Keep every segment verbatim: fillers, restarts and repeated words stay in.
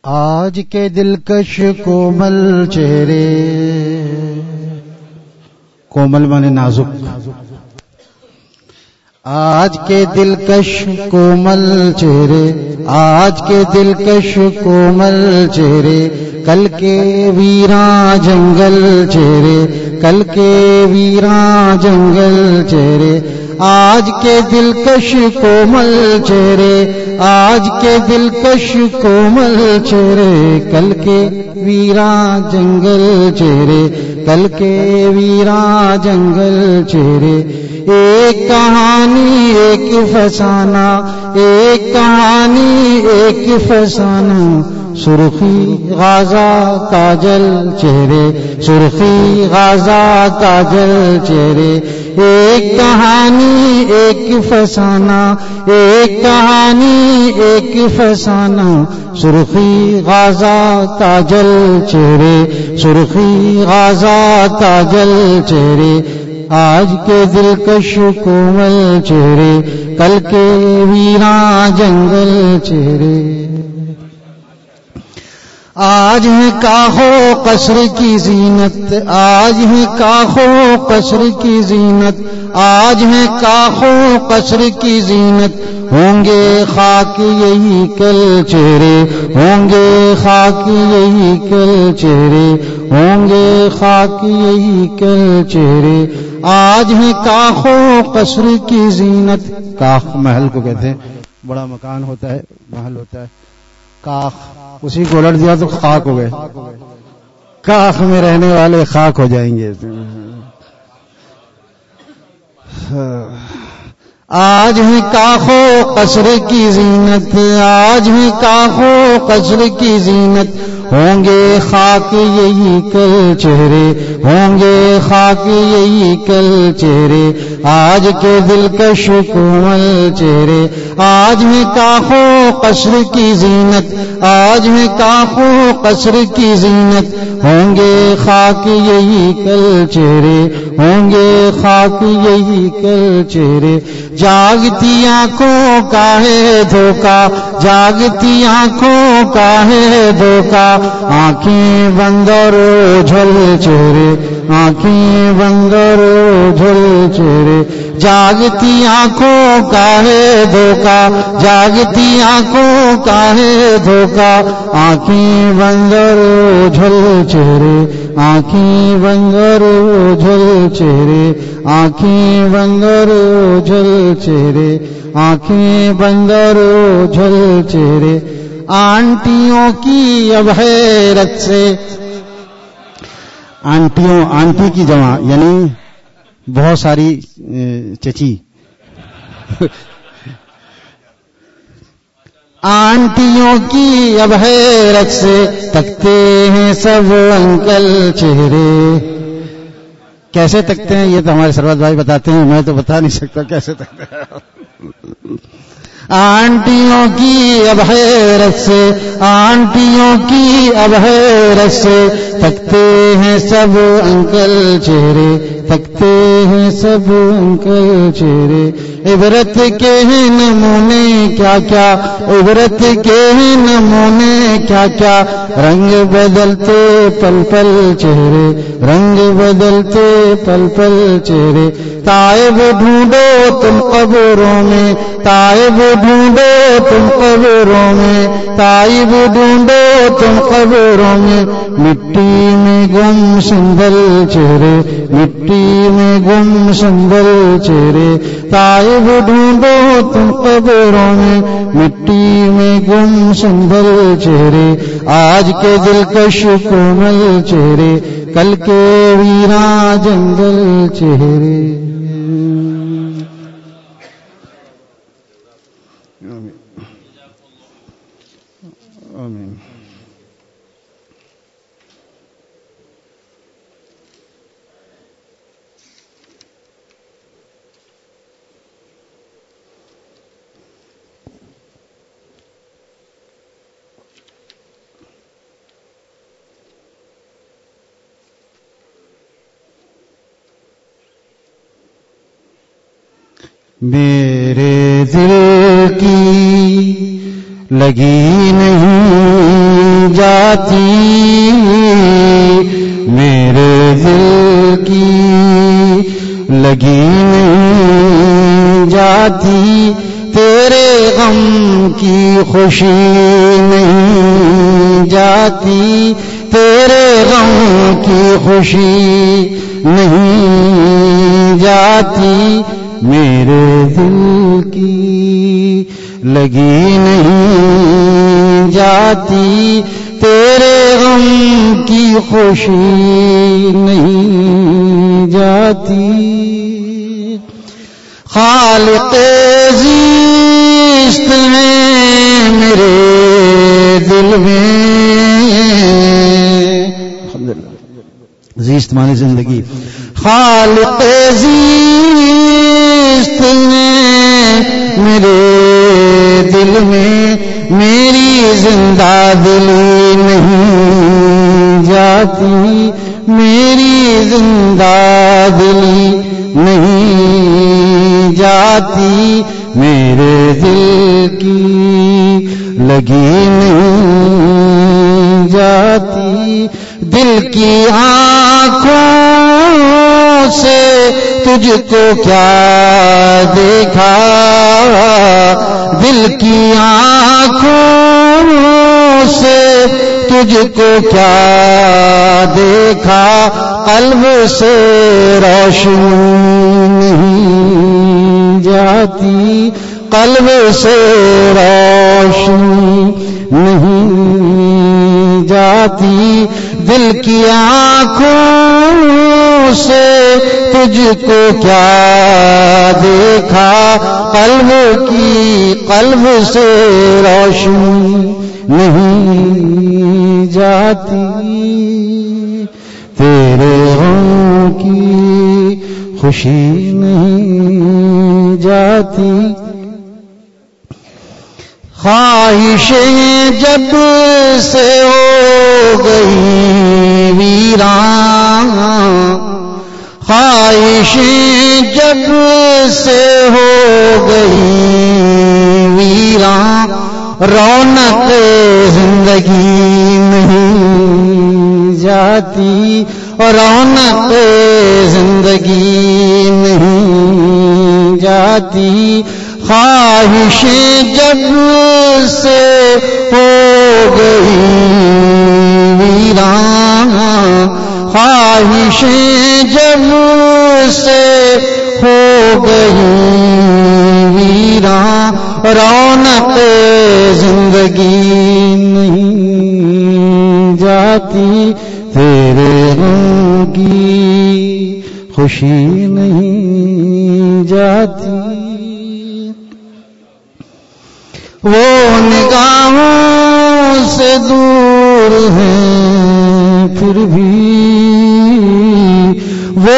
آج کے دلکش کومل چہرے، کومل مانے نازک، آج کے دلکش کومل چہرے، آج کے دلکش کومل چہرے، کل کے ویراں جنگل چہرے، کل کے ویراں جنگل چہرے، آج کے دلکش کومل چہرے، آج کے دلکش کومل چہرے، کل کے ویراں جنگل چہرے، کل کے ویراں جنگل چہرے، ایک کہانی ایک فسانہ، ایک کہانی ایک فسانہ، سرخی غازہ کاجل چہرے، سرخی غازہ کاجل چہرے، ایک کہانی ایک فسانہ، ایک کہانی ایک فسانہ، سرخی غازہ کاجل چہرے، سرخی غازہ کاجل چہرے، آج کے دلکش کومل چہرے، کل کے ویراں جنگل چہرے، آج ہے کاخو قصر کی زینت، آج ہے کاخو قصر کی زینت، آج ہے کاخو قصر کی زینت، ہوں گے خاک یہی کل چہرے، ہوں گے خاک یہی کل چہرے، ہوں گے خاک یہی کل چہرے، آج ہے کاخو قصر کی زینت، کاخ محل کو کہتے ہیں، بڑا مکان ہوتا ہے، محل ہوتا ہے، کاخ اسی کو الٹ دیا تو خاک ہو گئے، کاخ میں رہنے والے خاک ہو جائیں گے، آج ہے کاخو قصر کی زینت، آج ہے کاخو قصر کی زینت، ہوں گے خاک یہی کل چہرے، ہوں گے خاک یہی کل چہرے، آج کے دلکش کومل چہرے، آج ہے کاخو قصر کی زینت، آج ہے کاخو قصر کی زینت، ہوں گے خاک یہی کل چہرے، ہوں گے خاک یہی کل چہرے، جاگتی آنکھوں کا ہے دھوکا، جاگتی آنکھوں کا ہے دھوکا، آنکھیں بند اور اوجھل چہرے، آنکھیں بند اور اوجھل چہرے، جاگتی آنکھوں کا ہے دھوکا، جاگتی آنکھوں کا ہے دھوکا، آنکھیں بند اور اوجھل چہرے، آنکھیں بند اور اوجھل چہرے، آنکھیں بند اور اوجھل چہرے، آنکھیں بند اور اوجھل چہرے، آنٹیوں کی اب حیرت سے، آنٹیوں آنٹی کی جمع یعنی بہت ساری چچی، آنٹیوں کی اب حیرت سے تکتے ہیں سب انکل چہرے، کیسے تکتے ہیں یہ تو ہمارے سرورت بھائی بتاتے ہیں، میں تو بتا نہیں سکتا کیسے تکتے ہیں، آنٹیوں کی اب حیرت سے، آنٹیوں کی اب حیرت سے تکتے ہیں سب انکل چہرے، تکتے ہیں سب انکل چہرے، عبرت کے ہیں نمونے کیا کیا، عبرت کے ہیں نمونے کیا کیا، رنگ بدلتے پل پل چہرے، رنگ بدلتے پل پل چہرے، تائب ڈھونڈو تم قبروں میں، تائب ڈھونڈو تم قبروں میں، تائب ڈھونڈو تم قبروں میں، مٹی میں گم سنبھل چہرے، مٹی میں گم سنبھل چہرے، تائب ڈھونڈو تم قبروں میں، مٹی میں گم سنبھل چہرے، آج کے دلکش کومل چہرے، کل کے ویراں جنگل چہرے، آمین۔ میرے دل کی لگی نہیں جاتی میرے دل کی لگی نہیں جاتی تیرے غم کی خوشی نہیں جاتی تیرے غم کی خوشی نہیں جاتی میرے دل کی لگی نہیں جاتی تیرے غم کی خوشی نہیں جاتی خالق زیست ہے میرے دل میں زیست مانی زندگی خالق زیست ہے میرے دل میں میری زندہ دلی نہیں جاتی میری زندہ دلی نہیں جاتی میرے دل کی لگی نہیں جاتی دل کی آنکھوں سے تجھ کو کیا دیکھا دل کی آنکھوں سے تجھ کو کیا دیکھا قلب سے روشنی نہیں جاتی قلب سے روشنی نہیں جاتی دل کی آنکھوں سے تجھ کو کیا دیکھا قلب کی قلب سے روشنی نہیں جاتی تیرے غم کی خوشی نہیں جاتی خواہشیں جب سے ہو گئی ویران خواہشیں جب سے ہو گئی ویران رونق زندگی نہیں جاتی رونق زندگی نہیں جاتی خواہشیں جب سے ہو گئی ویران خواہشیں جب سے ہو گئی ویران رونق زندگی نہیں جاتی تیرے غم کی خوشی نہیں جاتی وہ نگاہوں سے دور ہیں پھر بھی وہ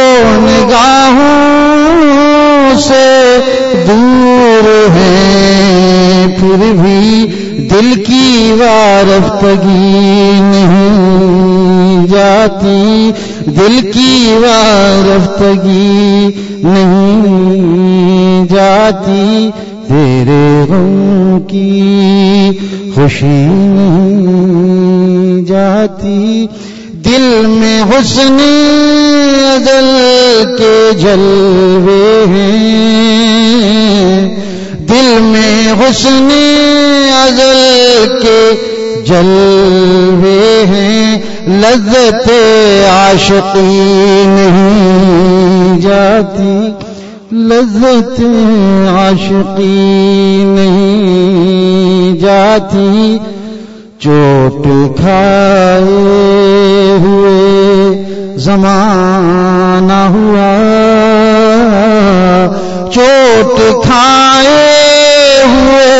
نگاہوں سے دور ہیں پھر بھی دل کی وارفتگی نہیں جاتی دل کی وارفتگی نہیں جاتی تیرے غم کی خوشی نہیں جاتی دل میں حسن ازل کے جلوے ہیں دل میں حسن ازل کے جلوے ہیں لذت عاشقی نہیں جاتی لذت عاشقی نہیں جاتی چوٹ کھائے ہوئے زمانہ ہوا چوٹ کھائے ہوئے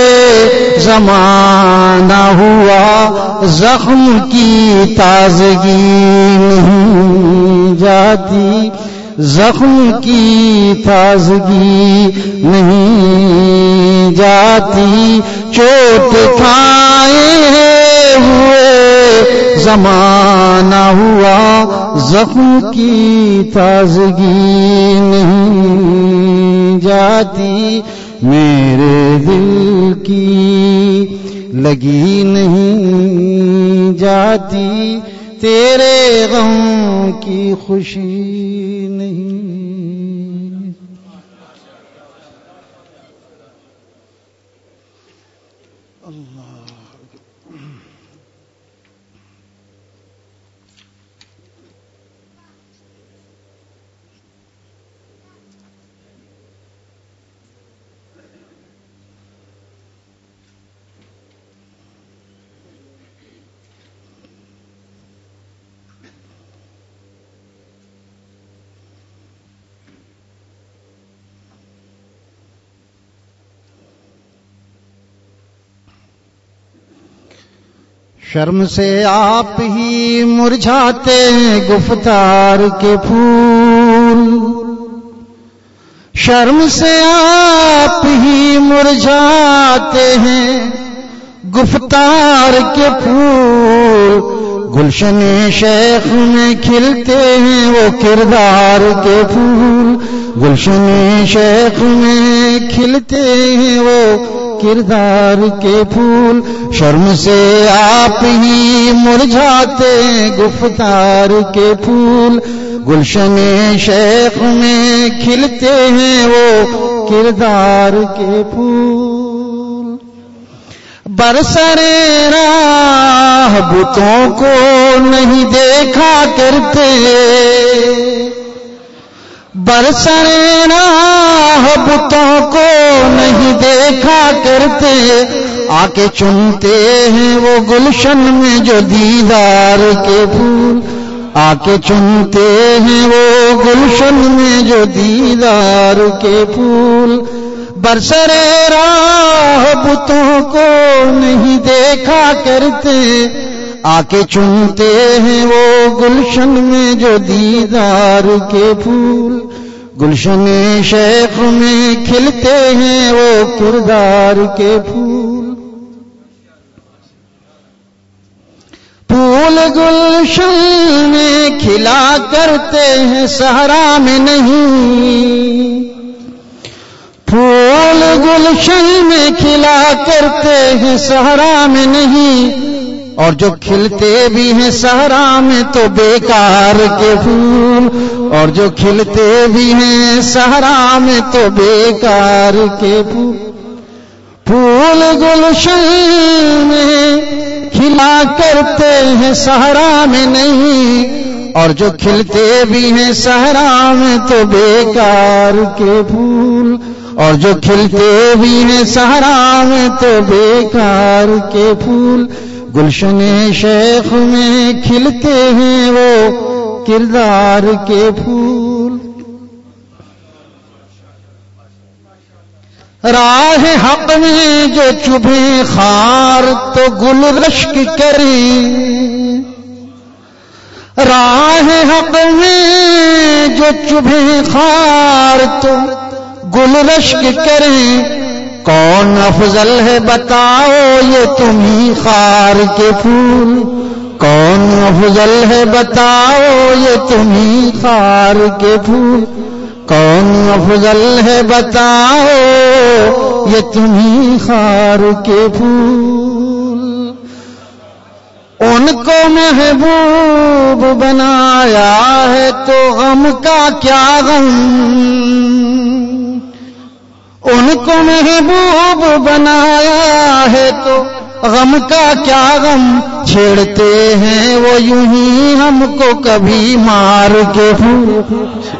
زمانہ ہوا زخم کی تازگی نہیں جاتی زخم کی تازگی نہیں جاتی چوٹ کھائے ہوئے زمانہ ہوا زخم کی تازگی نہیں جاتی میرے دل کی لگی نہیں جاتی تیرے غم کی خوشی نہیں. اللہ شرم سے آپ ہی مرجھاتے ہیں گفتار کے پھول. شرم سے آپ ہی مرجھاتے ہیں گفتار کے پھول. گلشن شیخ میں کھلتے ہیں وہ کردار کے پھول. گلشن شیخ میں کھلتے ہیں وہ کردار کے پھول. شرم سے آپ ہی مرجھاتے ہیں گفتار کے پھول. گلشن شیخ میں کھلتے ہیں وہ کردار کے پھول. برسرے راہ بتوں کو نہیں دیکھا کرتے. برسرے راہ بتوں کو نہیں دیکھا کرتے. آ کے چنتے ہیں وہ گلشن میں جو دیدار کے پھول. آ کے چنتے ہیں وہ گلشن میں جو دیدار کے پھول. برسرے راہ بتوں کو نہیں دیکھا کرتے. آ کے چنتے ہیں وہ گلشن میں جو دیدار کے پھول. گلشن شیخ میں کھلتے ہیں وہ کردار کے پھول. پھول گلشن میں کھلا کرتے ہیں صحرا میں نہیں. پھول گلشن میں کھلا کرتے ہیں صحرا میں نہیں. اور جو کھلتے بھی ہیں صحرا میں تو بیکار کے پھول. اور جو کھلتے بھی ہیں صحرا میں تو بیکار کے پھول. پھول گلشن میں کھلا کرتے ہیں صحرا میں نہیں. اور جو کھلتے بھی ہیں صحرا میں تو بیکار کے پھول. اور جو کھلتے بھی ہیں صحرا میں تو بیکار کے پھول. گلشن شیخ میں کھلتے ہیں وہ کردار کے پھول. راہ حق میں جو چبھے خار تو گل رشک کریں. راہ حق میں جو چبھے خار تو گل رشک کریں. کون افضل ہے بتاؤ یہ تمہیں خار کے پھول. کون افضل ہے بتاؤ یہ تمہیں خار کے پھول. کون افضل ہے بتاؤ یہ تمہیں خار کے پھول. ان کو محبوب بنایا ہے تو غم کا کیا غم. ان کو محبوب بنایا ہے تو غم کا کیا غم. چھیڑتے ہیں وہ یوں ہی ہم کو کبھی مار کے پھول.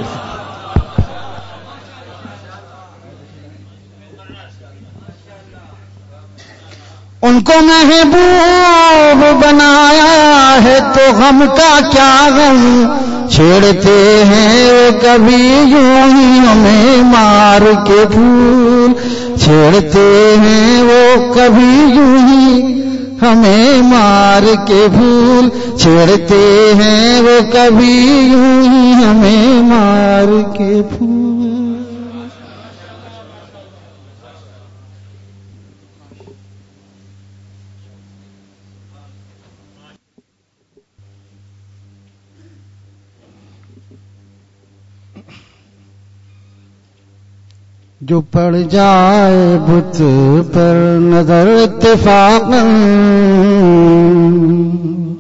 ان کو محبوب بنایا ہے تو غم کا کیا غم. چھیڑتے ہیں وہ کبھی یوں ہی ہمیں مار کے پھول. چھیڑتے ہیں وہ کبھی یوں ہی ہمیں مار کے پھول. چھیڑتے ہیں وہ کبھی یوں ہی ہمیں مار کے پھول. جو پڑ جائے بت پر نظر اتفاقاً.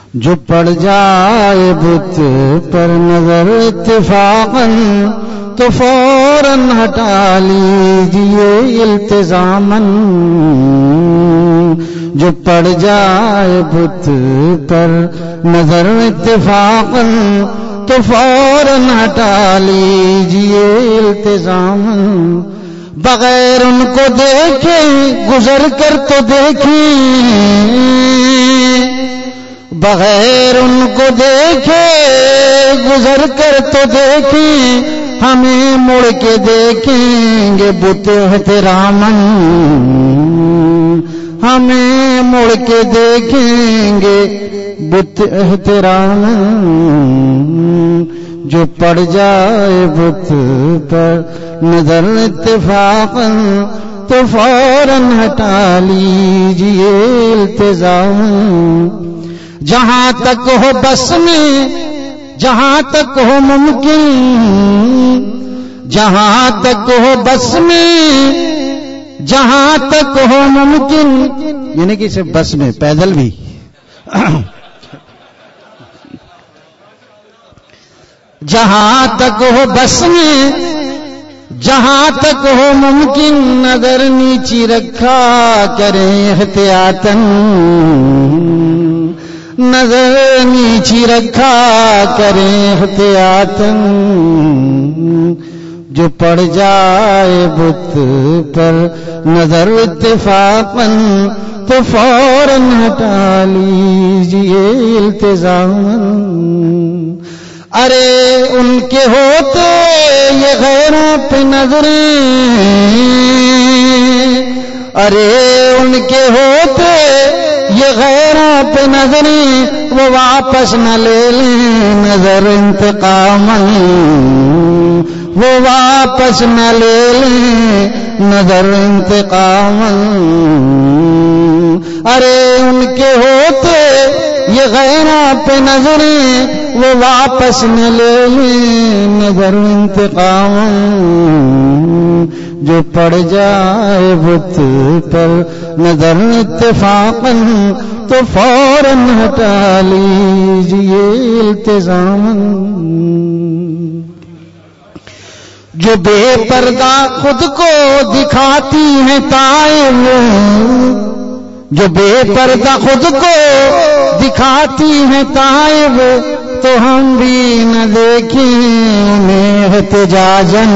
جو پڑ جائے بت پر نظر اتفاقاً تو فوراً ہٹا لیجیے التزاماً. جو پڑ جائے بت پر نظر اتفاقاً تو فوراً ہٹا لیجیے التزاماً. بغیر ان کو دیکھے گزر کر تو دیکھیں، بغیر ان کو دیکھے گزر کر تو دیکھیں، ہمیں مڑ کے دیکھیں گے بت احتراماً. ہمیں مڑ کے دیکھیں گے بت احتراماً. جو پڑ جائے بت پر نظر اتفاقاً تو فوراً ہٹا لیجیے التزاماً. جہاں تک ہو بس میں، جہاں تک ہو ممکن، جہاں تک ہو بس میں، جہاں تک ہو ممکن، یعنی کہ صرف بس میں، پیدل بھی. جہاں تک ہو بس میں، جہاں تک ہو ممکن، نظر نیچی رکھا کریں احتیاطاً. نظر نیچی رکھا کریں احتیاطاً. جو پڑ جائے بت پر نظر اتفاقاً تو فوراً ہٹا لیجیے التزاماً. ارے ان کے ہوتے یہ غیروں پہ نظریں، ارے ان کے ہوتے یہ غیروں پہ نظریں، وہ واپس نہ لے لیں نظر انتقاماً. وہ واپس نہ لے لیں نظر انتقاماً. ارے ان کے ہوتے یہ غیروں پہ نظریں، وہ واپس نہ لے لیں نظر انتقاماً. جو پڑ جائے بت پر نظر اتفاقاً تو فوراً ہٹا لیجیے التزاماً. جو بے پردہ خود کو دکھاتی ہیں تائب، جو بے پردہ خود کو دکھاتی ہیں تائب، تو ہم بھی نہ دیکھیں انہیں احتجاجاً.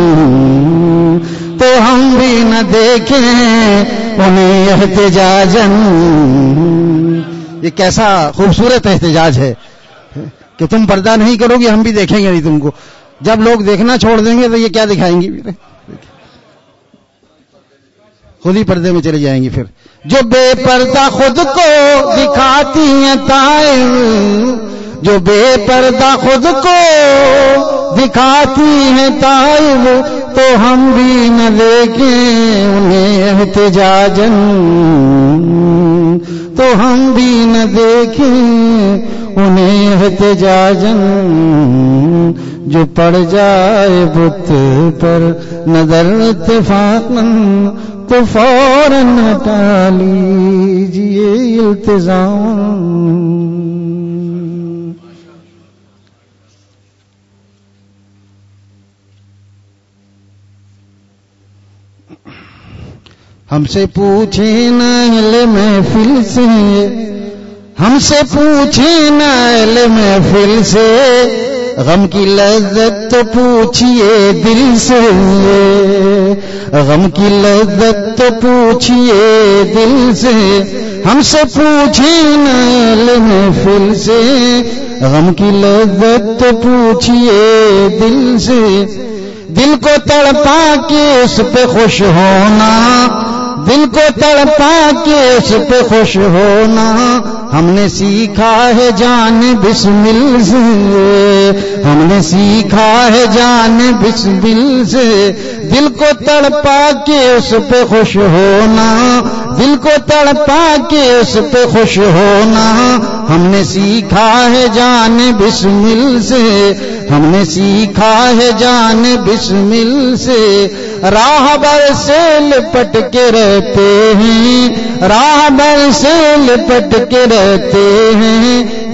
تو ہم بھی نہ دیکھیں انہیں احتجاجاً. یہ کیسا خوبصورت احتجاج ہے کہ تم پردہ نہیں کرو گے، ہم بھی دیکھیں گے نہیں تم کو. جب لوگ دیکھنا چھوڑ دیں گے تو یہ کیا دکھائیں گی؟ خود ہی پردے میں چلے جائیں گی پھر. جو بے پردہ خود کو دکھاتی ہیں تائب، جو بے پردہ خود کو دکھاتی ہیں تائب، تو ہم بھی نہ دیکھیں انہیں احتجاجاً. تو ہم بھی نہ دیکھیں انہیں احتجاجاً. جو پڑ جائے بت پر نظر اتفاقاً تو فوراً ہٹا لیجیے التزام. ہم سے پوچھیں نہ اہل محفل سے، ہم سے پوچھیں نہ اہل محفل سے، غم کی لذت تو پوچھئے دل سے، غم کی لذت تو پوچھئے دل سے. ہم سے پوچھیں نہ اہل محفل سے، غم کی لذت تو پوچھئے دل سے. دل کو تڑپا کے اس پہ خوش ہونا، دل کو تڑپا کے اس پہ خوش ہونا، ہم نے سیکھا ہے جان بسمل سے، ہم نے سیکھا ہے جان بسمل سے. دل کو تڑپا کے اس پہ خوش ہونا، دل کو تڑپا کے اس پہ خوش ہونا، ہم نے سیکھا ہے جان بسمل سے، ہم نے سیکھا ہے جان بسمل سے. راہ بر سے لپٹ کے رہتے ہیں، راہ بر سے لپٹ کے رہتے ہیں،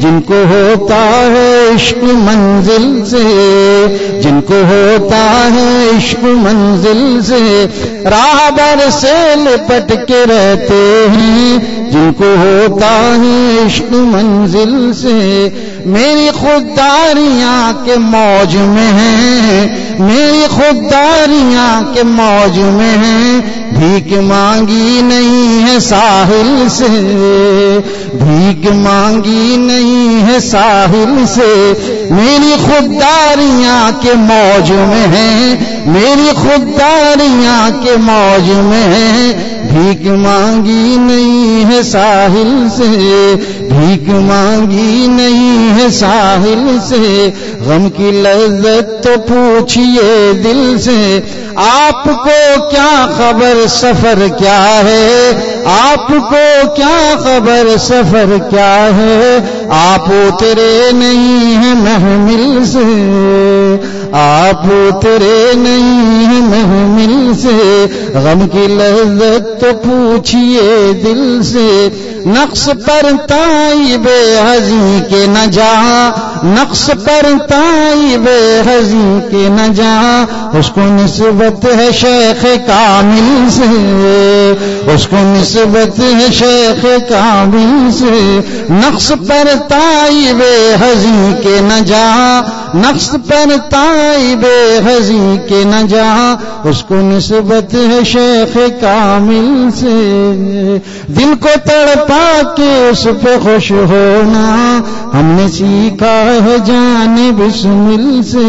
جن کو ہوتا ہے عشق منزل سے، جن کو ہوتا ہے عشق منزل سے، راہ بر سے لپٹ کے رہتے ہیں، جن کو ہوتا ہے عشق منزل سے۔ میری خودداریاں کے موج میں ہیں، میری خودداریاں کے موج میں ہیں، بھیک مانگی نہیں ہے ساحل سے، بھیک مانگی نہیں ہے ساحل سے۔ میری خودداریاں کے موج میں ہیں، میری خودداریاں کے موج میں ہیں، بھیک مانگی نہیں ہے ساحل سے، بھیک مانگی نہیں ہے ساحل سے۔ غم کی لذت تو پوچھئے دل سے، آپ کو کیا خبر سفر کیا ہے، آپ کو کیا خبر سفر کیا ہے، آپ اترے نہیں ہیں محمل سے، آپ اترے نہیں ہیں محمل سے۔ غم کی لذت تو پوچھئے دل سے، نقص پر تائی بے حزیں کے نہ جہاں، نقص پر تائی بے حزیں کے نہ جہاں، اس کو نسبت ہے شیخ کامل سے، اس کو نسبت ہے شیخ کامل سے۔ نقص پر تائی بے حزیں کے نہ جہاں، نقص پر تائی بے حزیں کے نہ جہاں، اس کو نسبت ہے شیخ کامل سے۔ دل کو تڑپا کے اس پہ خوش ہونا، ہم نے سیکھا ہے جان بسمل سے۔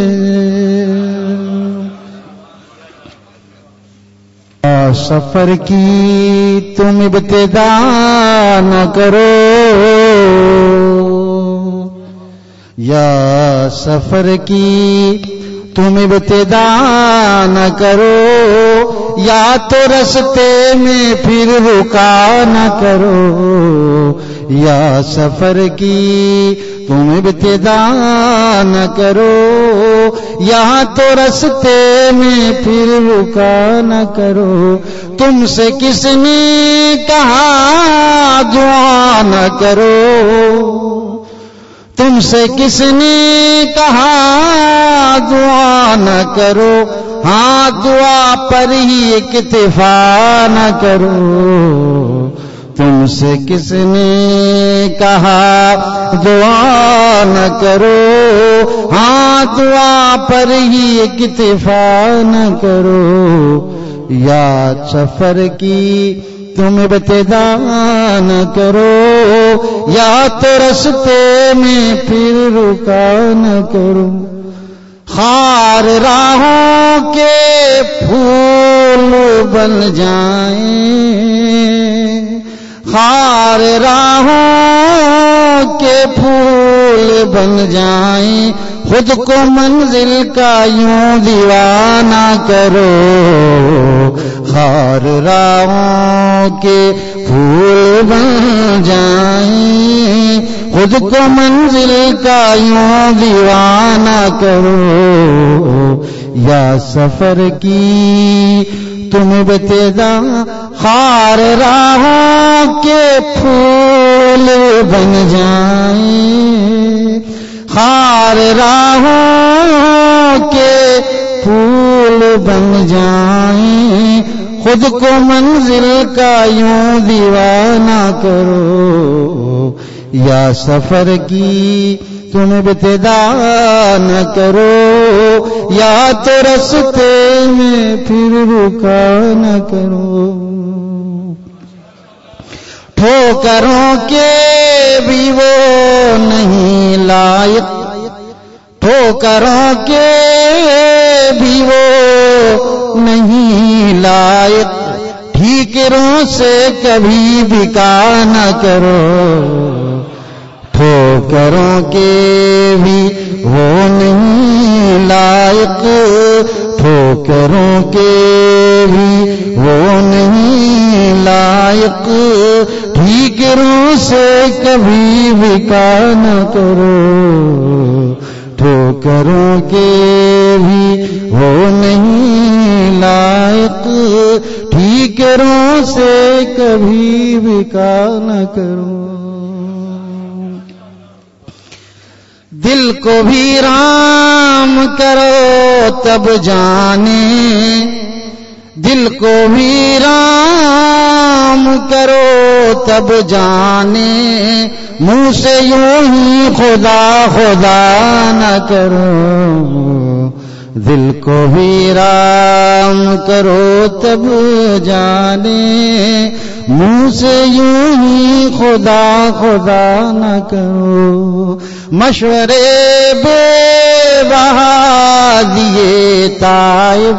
سفر کی تم ابتدا نہ کرو، یا سفر کی تم ابتدا نہ کرو، یا تو رستے میں پھر رکا نہ کرو، یا سفر کی تم ابتدا نہ کرو، یا تو رستے میں پھر رکا نہ کرو۔ تم سے کس نے کہا دعا نہ کرو، تم سے کس نے کہا دعا نہ کرو، ہاں دعا پر ہی اکتفا نہ کرو۔ تم سے کس نے کہا دعا نہ کرو، ہاں دعا پر ہی اکتفا نہ کرو۔ یا سفر کی تم ابتدا نہ کرو، یا تو رستے میں پھر رکا نہ کرو۔ خار راہوں کے پھول بن جائیں، خار راہوں کے پھول بن جائیں، خود کو منزل کا یوں دیوانہ کرو۔ خار راہوں کے پھول بن جائیں، خود کو منزل کا یوں دیوانہ کرو۔ یا سفر کی تم ابتدا، خار راہوں کے پھول بن جائیں، خار راہوں کے پھول بن جائیں، خود کو منزل کا یوں دیوانہ کرو۔ یا سفر کی تم ابتدا نہ کرو، یا تو رستے میں پھر رکا نہ کرو۔ ٹھوکروں کے بھی وہ نہیں لائق، ٹھوکروں کے بھی وہ نہیں لائق، ٹھیکروں سے کبھی بکا نہ کرو۔ ٹھوکروں کے بھی وہ نہیں لائق، ٹھوکروں کے بھی وہ نہیں لائق، ٹھیکروں سے کبھی بکا نہ کرو۔ ٹھوکروں کے بھی وہ نہیں لائق، ٹھیکروں سے کبھی بکا نہ کرو۔ دل کو بھی رام کرو تب جانے، دل کو بھی رام کرو تب جانے، منہ سے یوں ہی خدا خدا نہ کرو، دل کو بھی رام کرو تب جانے، منہ سے یوں ہی خدا خدا نہ کرو، مشورے بے بہا دیے تائب،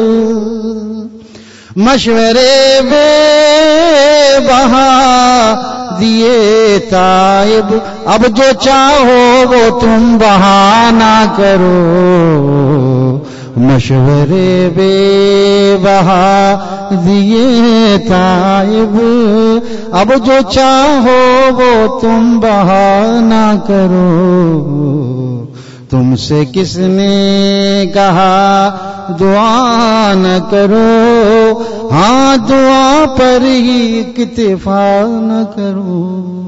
مشورے بے بہا دیے تائب، اب جو چاہو وہ تم بہانہ کرو، مشورے بے بہا دیے تائب، اب جو چاہو وہ تم بہانہ کرو، تم سے کس نے کہا دعا نہ کرو، ہاں دعا پر ہی اکتفا نہ کرو۔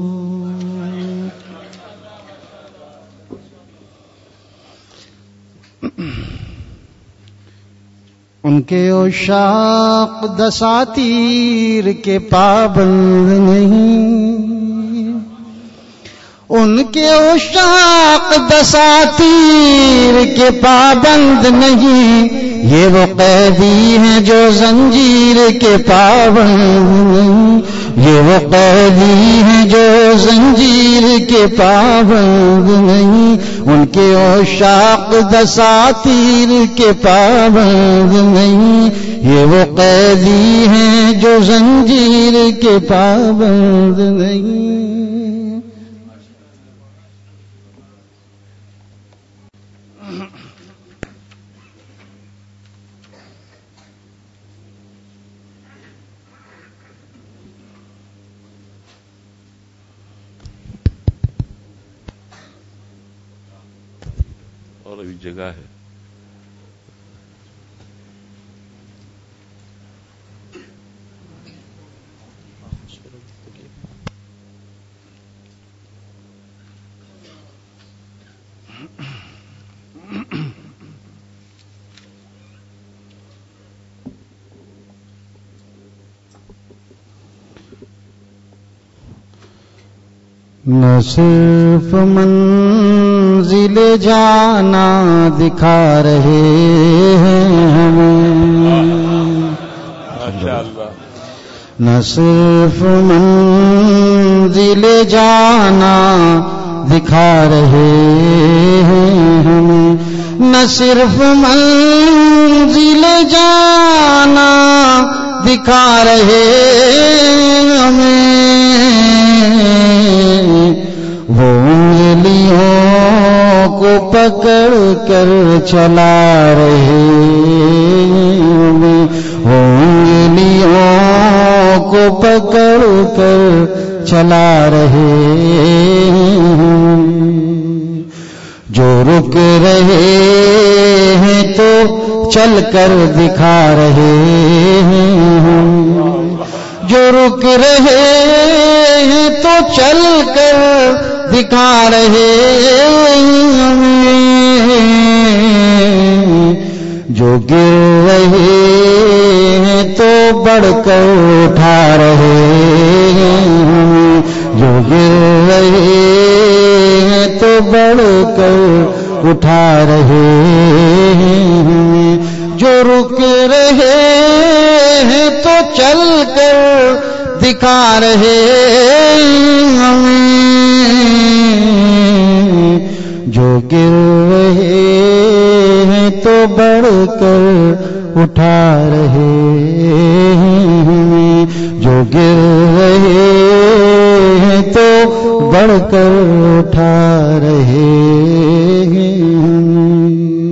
ان کے عشاق دساتیر کے پابند نہیں، ان کے عشاق دساتیر کے پابند نہیں، یہ وہ قیدی ہیں جو زنجیر کے پابند نہیں، یہ وہ قیدی ہیں جو زنجیر کے پابند نہیں، ان کے عشاق دساتیر کے پابند نہیں، یہ وہ قیدی ہیں جو زنجیر کے پابند نہیں۔ اور ابھی جگہ ہے، نہ صرف منزل جانا دکھا رہے ہیں ہمیں، نہ صرف منزل جانا دکھا رہے ہیں ہمیں، نہ صرف منزل جانا دکھا رہے ہمیں، وہ انگلیوں کو پکڑ کر چلا رہے ہمیں، وہ انگلیوں کو پکڑ کر چلا رہے ہمیں، جو رک رہے ہیں تو چل کر دکھا رہے ہیں، جو رک رہے ہیں تو چل کر دکھا رہے ہمیں، جو گر رہے ہیں تو بڑھ کر اٹھا رہے ہمیں، جو گر رہے ہیں تو بڑھ کر اٹھا رہے ہمیں، جو رک رہے ہیں تو چل کر دکھا رہے ہمیں، جو گر رہے ہیں تو بڑھ کر اٹھا رہے ہمیں، جو گر رہے ہیں تو بڑھ کر اٹھا رہے ہمیں۔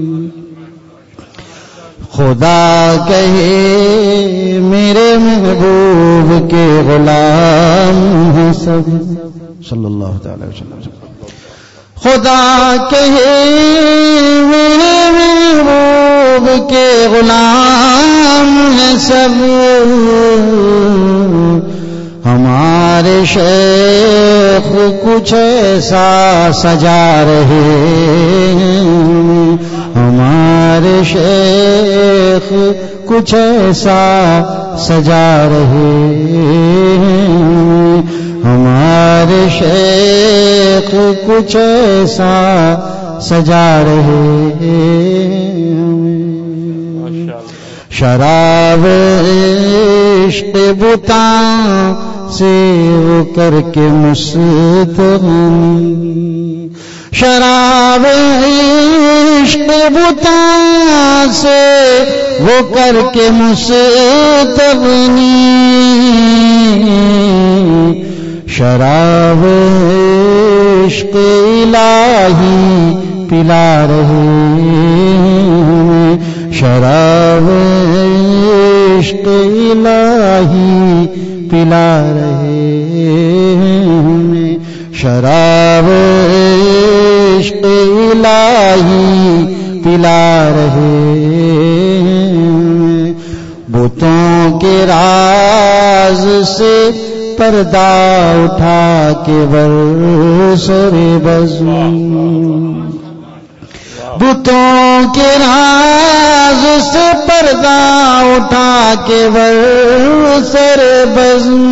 خدا کہے میرے محبوب کے غلام ہیں سب، صلی اللہ تعالی وسلم، خدا کہے میرے محبوب کے غلام ہیں سب، ہمارے شیخ کچھ ایسا سجا رہے ہیں، ہمارے شیخ کچھ ایسا سجا رہے ہیں، ہمارے شیخ کچھ ایسا سجا رہے ہیں، شراب عشق بتاں سے وہ کر کے مستغنی، شراب عشق بتاں سے وہ کر کے مستغنی، شراب عشق الہی پلا رہے ہیں، شراب عشق الہی پلا رہے ہیں، شراب عشق الہی پلا رہے ہیں، بتوں کے راز سے پردہ اٹھا کے برسر بزم، بتوں کے راز سے پردہ اٹھا کے برسر بزم،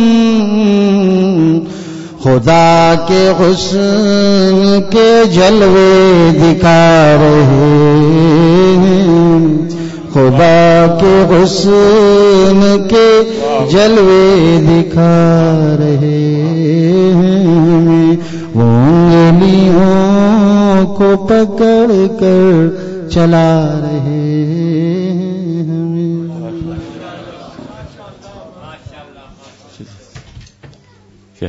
خدا کے حسن کے جلوے دکھا رہے ہیں، خدا کے حسن کے جلوے دکھا رہے ہیں، وہ انگلیوں کو پکڑ کر چلا رہے ہیں۔ کیا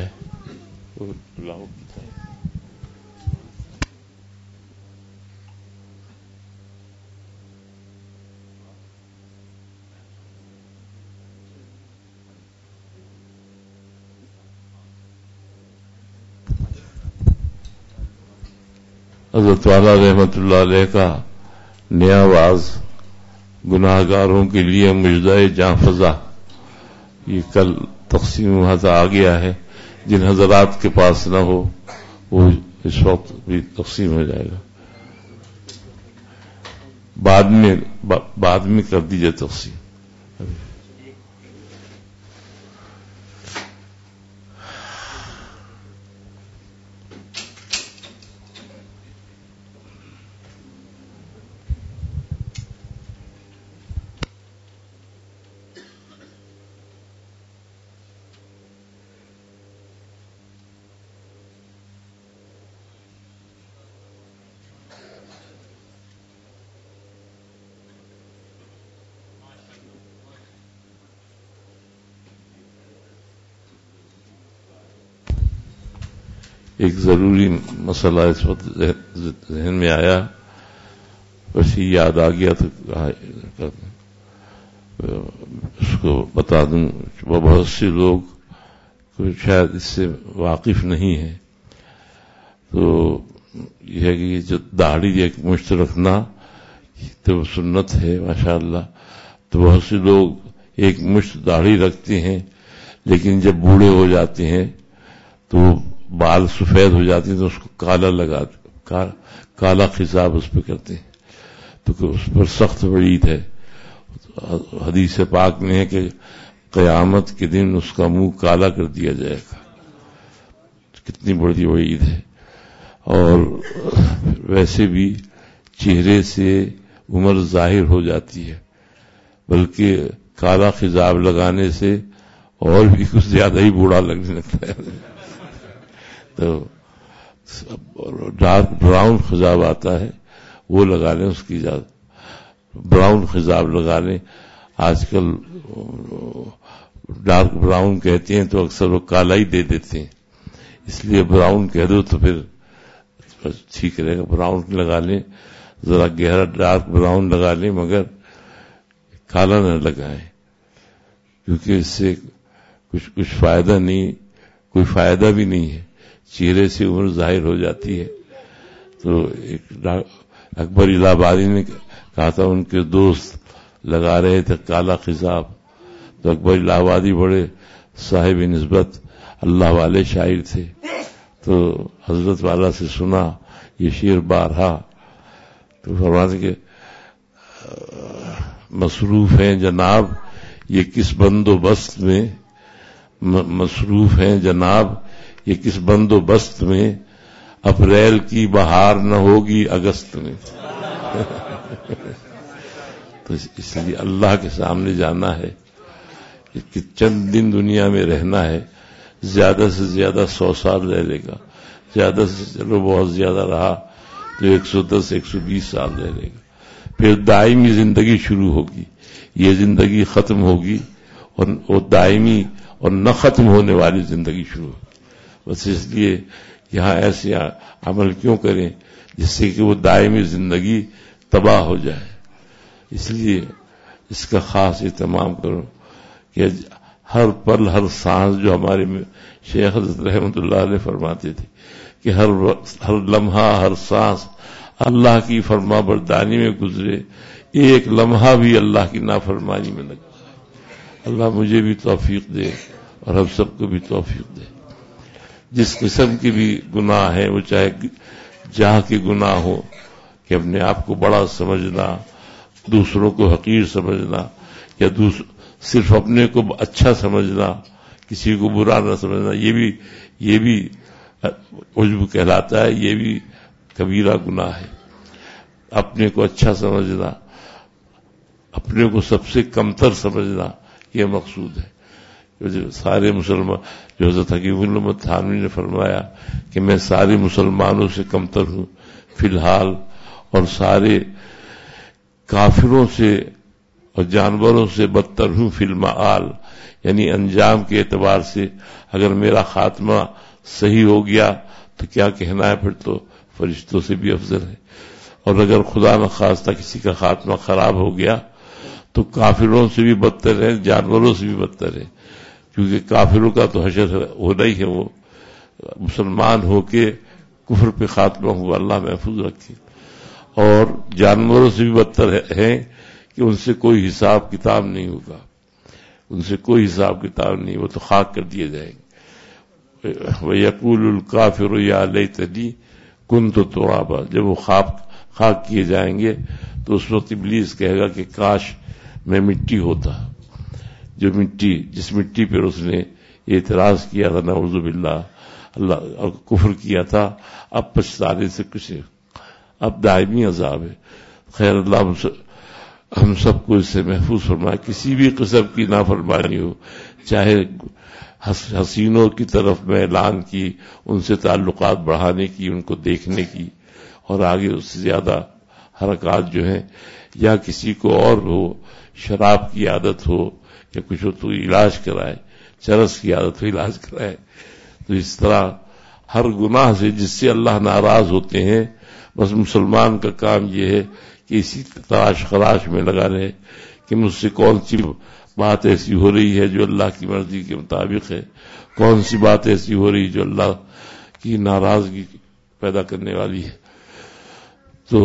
حضرت والا رحمت اللہ علیہ کا نیا واز گناہ گاروں کے لیے مجدہ جاں فضا، یہ کل تقسیم وہاں آ گیا ہے، جن حضرات کے پاس نہ ہو وہ اس وقت بھی تقسیم ہو جائے گا، بعد میں بعد میں کر دیجیے تقسیم۔ ایک ضروری مسئلہ اس وقت ذہن میں آیا، ویسے یاد آ گیا تو اس کو بتا دوں، وہ بہت سے لوگ شاید اس سے واقف نہیں ہیں، تو یہ ہے کہ یہ جو داڑھی ایک مشت رکھنا تو سنت ہے ماشاءاللہ، تو بہت سے لوگ ایک مشت داڑھی رکھتے ہیں، لیکن جب بوڑھے ہو جاتے ہیں تو بال سفید ہو جاتے ہیں تو اس کو کالا لگا کالا خضاب اس پہ کرتے ہیں، تو اس پر سخت وعید ہے۔ حدیث پاک میں ہے کہ قیامت کے دن اس کا منہ کالا کر دیا جائے گا، کتنی بڑی وعید ہے۔ اور ویسے بھی چہرے سے عمر ظاہر ہو جاتی ہے، بلکہ کالا خضاب لگانے سے اور بھی کچھ زیادہ ہی بوڑھا لگنے لگتا ہے۔ تو ڈارک براؤن خضاب آتا ہے وہ لگا لیں، اس کی اجازت، براؤن خضاب لگا لیں۔ آج کل ڈارک براؤن کہتے ہیں تو اکثر وہ کالا ہی دے دیتے ہیں، اس لیے براؤن کہہ دو تو پھر ٹھیک رہے گا، براؤن لگا لیں، ذرا گہرا ڈارک براؤن لگا لیں، مگر کالا نہ لگائیں، کیونکہ اس سے کچھ کچھ فائدہ نہیں، کوئی فائدہ بھی نہیں ہے، چہرے سے عمر ظاہر ہو جاتی ہے۔ تو ایک اکبر الہ آبادی نے کہا تھا ان کے دوست لگا رہے تھے کالا خضاب، تو اکبر الہ آبادی بڑے صاحب نسبت اللہ والے شاعر تھے، تو حضرت والا سے سنا یہ شعر بارہا، تو فرماتے کہ مصروف ہیں جناب یہ کس بندوبست میں، مصروف ہیں جناب یہ کس بندوبست میں، اپریل کی بہار نہ ہوگی اگست میں۔ تو اس لیے اللہ کے سامنے جانا ہے کہ چند دن دنیا میں رہنا ہے، زیادہ سے زیادہ سو سال رہ لے گا، زیادہ سے چلو بہت زیادہ رہا تو ایک سو دس ایک سو بیس سال رہ لے گا، پھر دائمی زندگی شروع ہوگی، یہ زندگی ختم ہوگی اور وہ دائمی اور نہ ختم ہونے والی زندگی شروع ہوگی۔ بس اس لیے یہاں ایسے عمل کیوں کریں جس سے کہ وہ دائمی زندگی تباہ ہو جائے، اس لیے اس کا خاص اہتمام کرو کہ ہر پل ہر سانس، جو ہمارے شیخ حضرت رحمۃ اللہ علیہ فرماتے تھے کہ ہر ہر لمحہ ہر سانس اللہ کی فرما برداری میں گزرے، ایک لمحہ بھی اللہ کی نافرمانی میں لگے۔ اللہ مجھے بھی توفیق دے اور ہم سب کو بھی توفیق دے۔ جس قسم کی بھی گناہ ہے، وہ چاہے جہاں کے گناہ ہو، کہ اپنے آپ کو بڑا سمجھنا، دوسروں کو حقیر سمجھنا، یا صرف اپنے کو اچھا سمجھنا، کسی کو برا نہ سمجھنا، یہ بھی یہ بھی عجب کہلاتا ہے، یہ بھی کبیرہ گناہ ہے۔ اپنے کو اچھا سمجھنا، اپنے کو سب سے کمتر سمجھنا، یہ مقصود ہے۔ جو سارے مسلمان، جو حضرت حکیم الامت تھانوی نے فرمایا کہ میں سارے مسلمانوں سے کمتر ہوں فی الحال، اور سارے کافروں سے اور جانوروں سے بدتر ہوں فی المآل، یعنی انجام کے اعتبار سے اگر میرا خاتمہ صحیح ہو گیا تو کیا کہنا ہے، پھر تو فرشتوں سے بھی افضل ہے، اور اگر خدا نخواستہ کسی کا خاتمہ خراب ہو گیا تو کافروں سے بھی بدتر ہے، جانوروں سے بھی بدتر ہے، کیونکہ کافروں کا تو حشر ہونا ہی ہے، وہ مسلمان ہو کے کفر پہ خاتمہ ہوا، اللہ محفوظ رکھے، اور جانوروں سے بھی بدتر ہے کہ ان سے کوئی حساب کتاب نہیں ہوگا، ان سے کوئی حساب کتاب نہیں، وہ تو خاک کر دیے جائیں گے۔ وَيَقُولُ الْكَافِرُ يَا لَيْتَنِي كُنتُ تُرَابًا، جب وہ خاک خاک کیے جائیں گے تو اس وقت ابلیس کہے گا کہ کاش میں مٹی ہوتا، جو مٹی جس مٹی پر اس نے اعتراض کیا تھا، نعوذ باللہ، اللہ اور کفر کیا تھا، اب پچھتانے سے کچھ ہے، اب دائمی عذاب ہے۔ خیر اللہ ہم سب کو اس سے محفوظ فرمائے، کسی بھی قسم کی نافرمانی ہو، چاہے حسینوں کی طرف میں اعلان کی، ان سے تعلقات بڑھانے کی، ان کو دیکھنے کی، اور آگے اس سے زیادہ حرکات جو ہیں، یا کسی کو اور ہو، شراب کی عادت ہو یا کچھ ہو تو علاج کرائے، چرس کی عادت ہو علاج کرائے، تو اس طرح ہر گناہ سے جس سے اللہ ناراض ہوتے ہیں، بس مسلمان کا کام یہ ہے کہ اسی تلاش خراش میں لگا رہے کہ مجھ سے کون سی بات ایسی ہو رہی ہے جو اللہ کی مرضی کے مطابق ہے، کون سی بات ایسی ہو رہی جو اللہ کی ناراضگی پیدا کرنے والی ہے۔ تو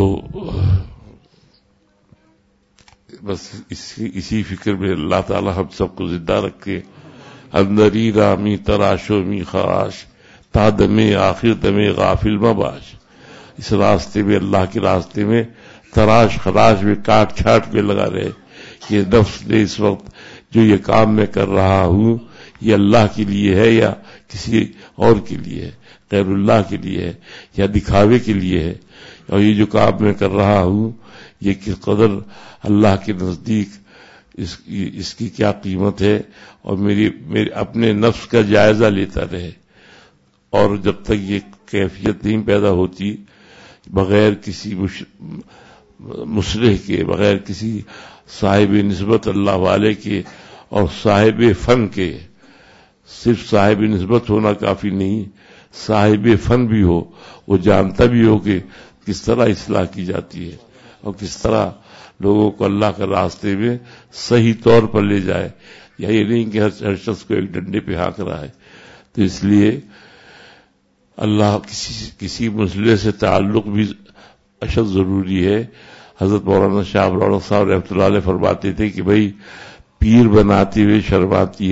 بس اسی اسی فکر میں اللہ تعالی ہم سب کو زندہ رکھے۔ اندری رامی تراشو می خراش، تا دمے آخر دمے غافل مباش، اس راستے میں، اللہ کے راستے میں تراش خراش میں، کاٹ چھاٹ میں لگا رہے کہ نفس نے اس وقت جو یہ کام میں کر رہا ہوں یہ اللہ کے لیے ہے یا کسی اور کے لیے ہے، غیر اللہ کے لیے ہے یا دکھاوے کے لیے ہے، اور یہ جو کام میں کر رہا ہوں یہ کس قدر اللہ کے نزدیک اس کی اس کی کیا قیمت ہے، اور میری میرے اپنے نفس کا جائزہ لیتا رہے۔ اور جب تک یہ کیفیت نہیں پیدا ہوتی، بغیر کسی مصلح کے، بغیر کسی صاحب نسبت اللہ والے کے اور صاحب فن کے، صرف صاحب نسبت ہونا کافی نہیں، صاحب فن بھی ہو، وہ جانتا بھی ہو کہ کس طرح اصلاح کی جاتی ہے اور کس طرح لوگوں کو اللہ کے راستے میں صحیح طور پر لے جائے، یا یہ نہیں کہ ہر شخص کو ایک ڈنڈے پہ ہانک رہا ہے۔ تو اس لیے اللہ کسی کسی مسئلے سے تعلق بھی اشد ضروری ہے۔ حضرت مولانا شاہ رونق صاحب رحمۃ اللہ علیہ فرماتے تھے کہ بھئی پیر بناتے ہوئے شرم آتی ہے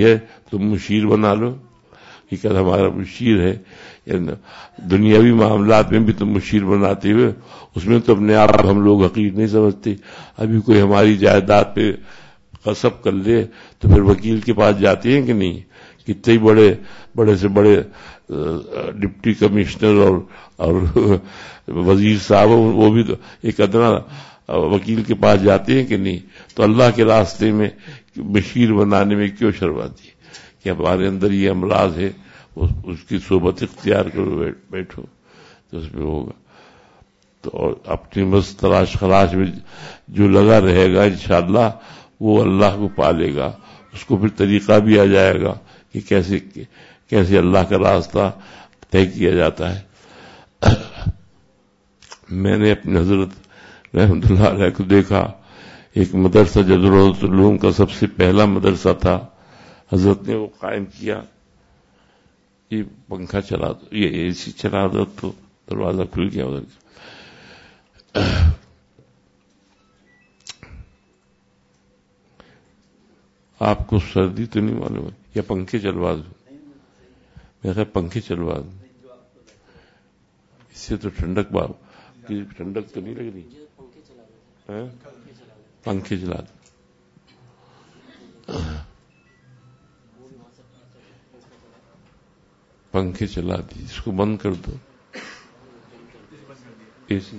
تم مشیر بنا لو، یہ کہ ہمارا مشیر ہے، یعنی دنیاوی معاملات میں بھی تم مشیر بناتے ہوئے اس میں تو اپنے آپ ہم لوگ حقیر نہیں سمجھتے. ابھی کوئی ہماری جائیداد پہ قصب کر لے تو پھر وکیل کے پاس جاتے ہیں کہ نہیں؟ کتنے بڑے بڑے سے بڑے ڈپٹی کمشنر اور اور وزیر صاحب وہ بھی تو ایک ادنا وکیل کے پاس جاتے ہیں کہ نہیں؟ تو اللہ کے راستے میں مشیر بنانے میں کیوں شرماتی کہ ہمارے اندر یہ امراض ہے، اس کی صحبت اختیار کرو، بیٹھو تو اس میں ہوگا. تو اپنی بس تلاش خلاش میں جو لگا رہے گا انشاءاللہ وہ اللہ کو پالے گا، اس کو پھر طریقہ بھی آ جائے گا کہ کیسے کیسے اللہ کا راستہ طے کیا جاتا ہے. میں نے اپنے حضرت رحمۃ اللہ علیہ کو دیکھا، ایک مدرسہ جو روضۃ العلوم کا سب سے پہلا مدرسہ تھا، حضرت نے وہ قائم کیا. یہ پنکھا چلا دو، یہ اے سی چلا دو تو دروازہ کھل گیا ادھر. آپ کو سردی تو نہیں معلوم ہے یا پنکھے چلوا دوں؟ میں کہ پنکھے چلوا دوں، اس سے تو ٹھنڈک باب کی ٹھنڈک تو نہیں لگ رہی. پنکھے چلا دوں. پنکھے چلا دی، اس کو بند کر دو. اے سی.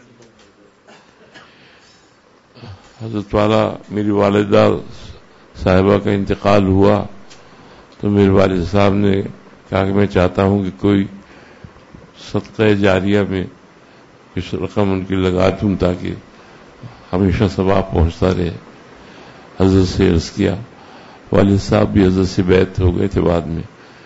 حضرت والا میری والدہ صاحبہ کا انتقال ہوا تو میرے والد صاحب نے کہا کہ میں چاہتا ہوں کہ کوئی صدقہ جاریہ میں کچھ رقم ان کی لگا دوں تاکہ ہمیشہ ثواب پہنچتا رہے. حضرت سے عرض کیا، والد صاحب بھی حضرت سے بیعت ہو گئے تھے بعد میں.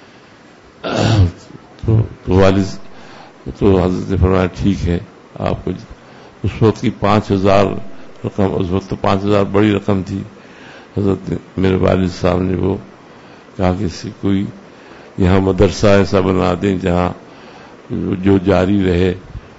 تو, تو والد تو حضرت نے فرمایا ٹھیک ہے آپ کو. اس وقت کی پانچ ہزار رقم، اس وقت تو پانچ ہزار بڑی رقم تھی. حضرت نے میرے والد صاحب نے وہ کہا کہ اس سے کوئی یہاں مدرسہ ایسا بنا دیں جہاں جو جاری رہے.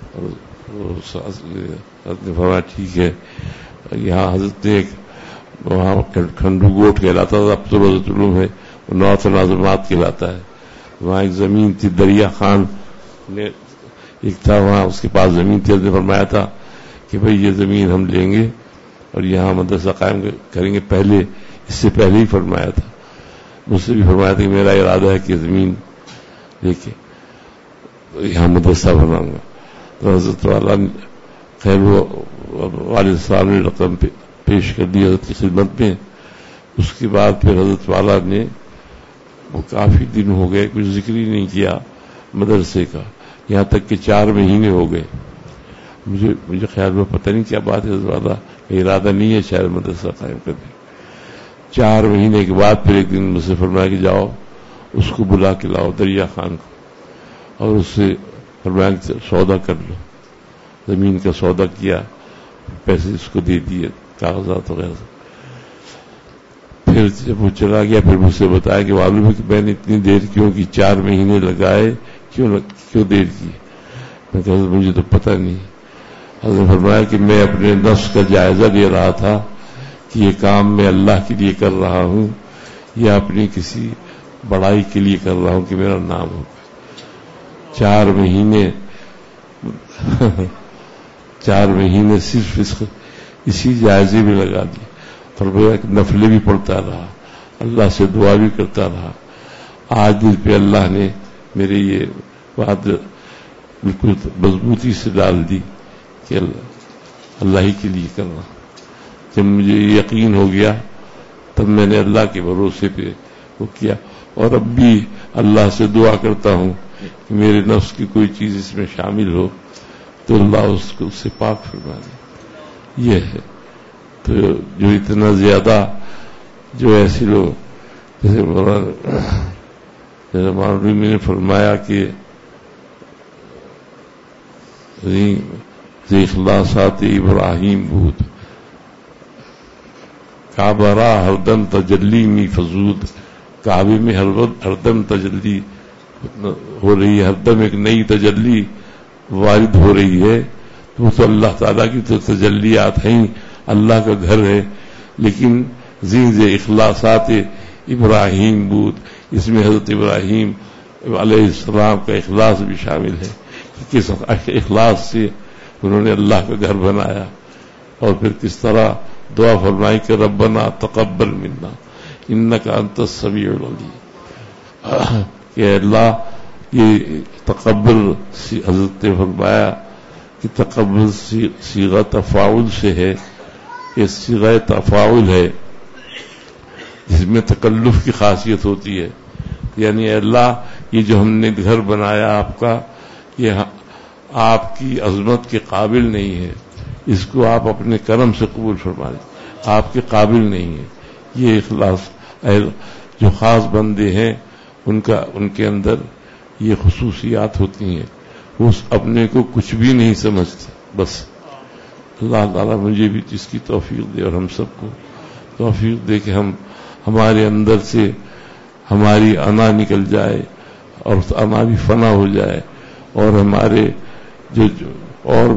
حضرت نے فرمایا ٹھیک ہے. یہاں حضرت نے ایک وہاں کھنڈو گوٹ کہلاتا تھا، اب تو روضۃ العلوم ہے، وہ نو تناظمات کہلاتا ہے. وہاں ایک زمین تھی، دریا خان نے ایک تھا وہاں، اس کے پاس زمین تھی. حضرت نے فرمایا تھا کہ بھئی یہ زمین ہم لیں گے اور یہاں مدرسہ قائم کریں گے. پہلے اس سے پہلے ہی فرمایا تھا، مجھ سے بھی فرمایا تھا کہ میرا ارادہ ہے کہ زمین لے کے یہاں مدرسہ بناؤں گا. تو حضرت والا خیر وہ والد صاحب نے رقم پیش کر دی حضرت کی خدمت میں. اس کے بعد پھر حضرت والا نے وہ کافی دن ہو گئے کچھ ذکر ہی نہیں کیا مدرسے کا، یہاں تک کہ چار مہینے ہو گئے. مجھے مجھے خیال میں پتہ نہیں کیا بات ہے، حضرت والا ارادہ نہیں ہے شاید مدرسہ قائم کرنے. چار مہینے کے بعد پھر ایک دن مجھ سے فرمایا کہ جاؤ اس کو بلا کے لاؤ، دریا خان کو، اور اس سے فرمایا کہ سودا کر لو. زمین کا سودا کیا، پیسے اس کو دے دیے، کاغذات وغیرہ. پھر جب وہ چلا گیا پھر مجھ سے بتایا کہ معلوم ہے کہ میں نے اتنی دیر کیوں کی، چار مہینے لگائے، کیوں کیوں دیر کی؟ میں کہا مجھے تو پتہ نہیں. حضرت نے فرمایا کہ میں اپنے نفس کا جائزہ لے رہا تھا کہ یہ کام میں اللہ کے لیے کر رہا ہوں یا اپنی کسی بڑائی کے لیے کر رہا ہوں کہ میرا نام ہو. چار مہینے چار مہینے صرف اس اسی جائزے میں لگا دی. فرمایا کہ نفلیں بھی پڑھتا رہا، اللہ سے دعا بھی کرتا رہا. آج دل پہ اللہ نے میرے یہ بات بالکل مضبوطی سے ڈال دی کہ اللہ اللہ ہی کے لیے کرنا. جب مجھے یقین ہو گیا تب میں نے اللہ کے بھروسے پہ وہ کیا. اور اب بھی اللہ سے دعا کرتا ہوں کہ میرے نفس کی کوئی چیز اس میں شامل ہو تو اللہ اس کو اس سے پاک فرما دے. یہ ہے تو جو اتنا زیادہ جو ایسے لوگ جیسے جیسے مولوی نے فرمایا کہ اخلاصات ابراہیم بود کعبہ را ہر دم تجلی می فزود. کعبے میں ہر وقت ہر دم تجلی ہو رہی ہے، ہر دم ایک نئی تجلی وارد ہو رہی ہے. وہ تو اللہ تعالیٰ کی تو تجلیات ہیں، اللہ کا گھر ہے. لیکن زین اخلاصات ابراہیم بود، اس میں حضرت ابراہیم علیہ السلام کا اخلاص بھی شامل ہے کہ کس اخلاص سے انہوں نے اللہ کا گھر بنایا، اور پھر کس طرح دعا فرمائی کہ ربنا تقبل منا انک انت السمیع العلیم، کہ اللہ یہ تقبل، حضرت نے فرمایا کہ تقبل صیغہ تفاعل سے ہے، یہ صیغہ تفاعل ہے جس میں تکلف کی خاصیت ہوتی ہے، یعنی اللہ یہ جو ہم نے گھر بنایا آپ کا، یہ آپ کی عظمت کے قابل نہیں ہے، اس کو آپ اپنے کرم سے قبول فرما لیں، آپ کے قابل نہیں ہے۔ یہ اخلاص جو خاص بندے ہیں ان کا ان کے اندر یہ خصوصیات ہوتی ہیں، وہ اپنے کو کچھ بھی نہیں سمجھتے، بس اللہ تعالیٰ مجھے بھی اس کی توفیق دے اور ہم سب کو توفیق دے کہ ہم ہمارے اندر سے ہماری انا نکل جائے اور انا بھی فنا ہو جائے، اور ہمارے جو اور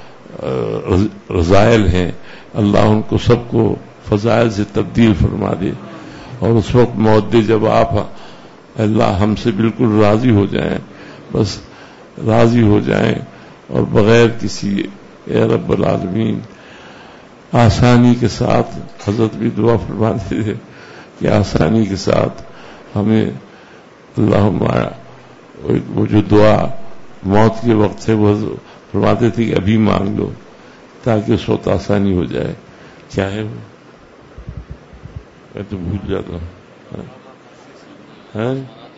رضائل ہیں اللہ ان کو سب کو فضائل سے تبدیل فرما دے، اور اس وقت موت دے جب آپ اللہ ہم سے بالکل راضی ہو جائیں، بس راضی ہو جائیں، اور بغیر کسی اے رب العالمین آسانی کے ساتھ، حضرت بھی دعا فرماتے تھے کہ آسانی کے ساتھ ہمیں اللہم، وہ جو دعا موت کے وقت ہے وہ فرماتے تھے کہ ابھی مانگ لو تاکہ اس وقت آسانی ہو جائے۔ کیا ہے وہ؟ میں تو بھول جاتا ہوں۔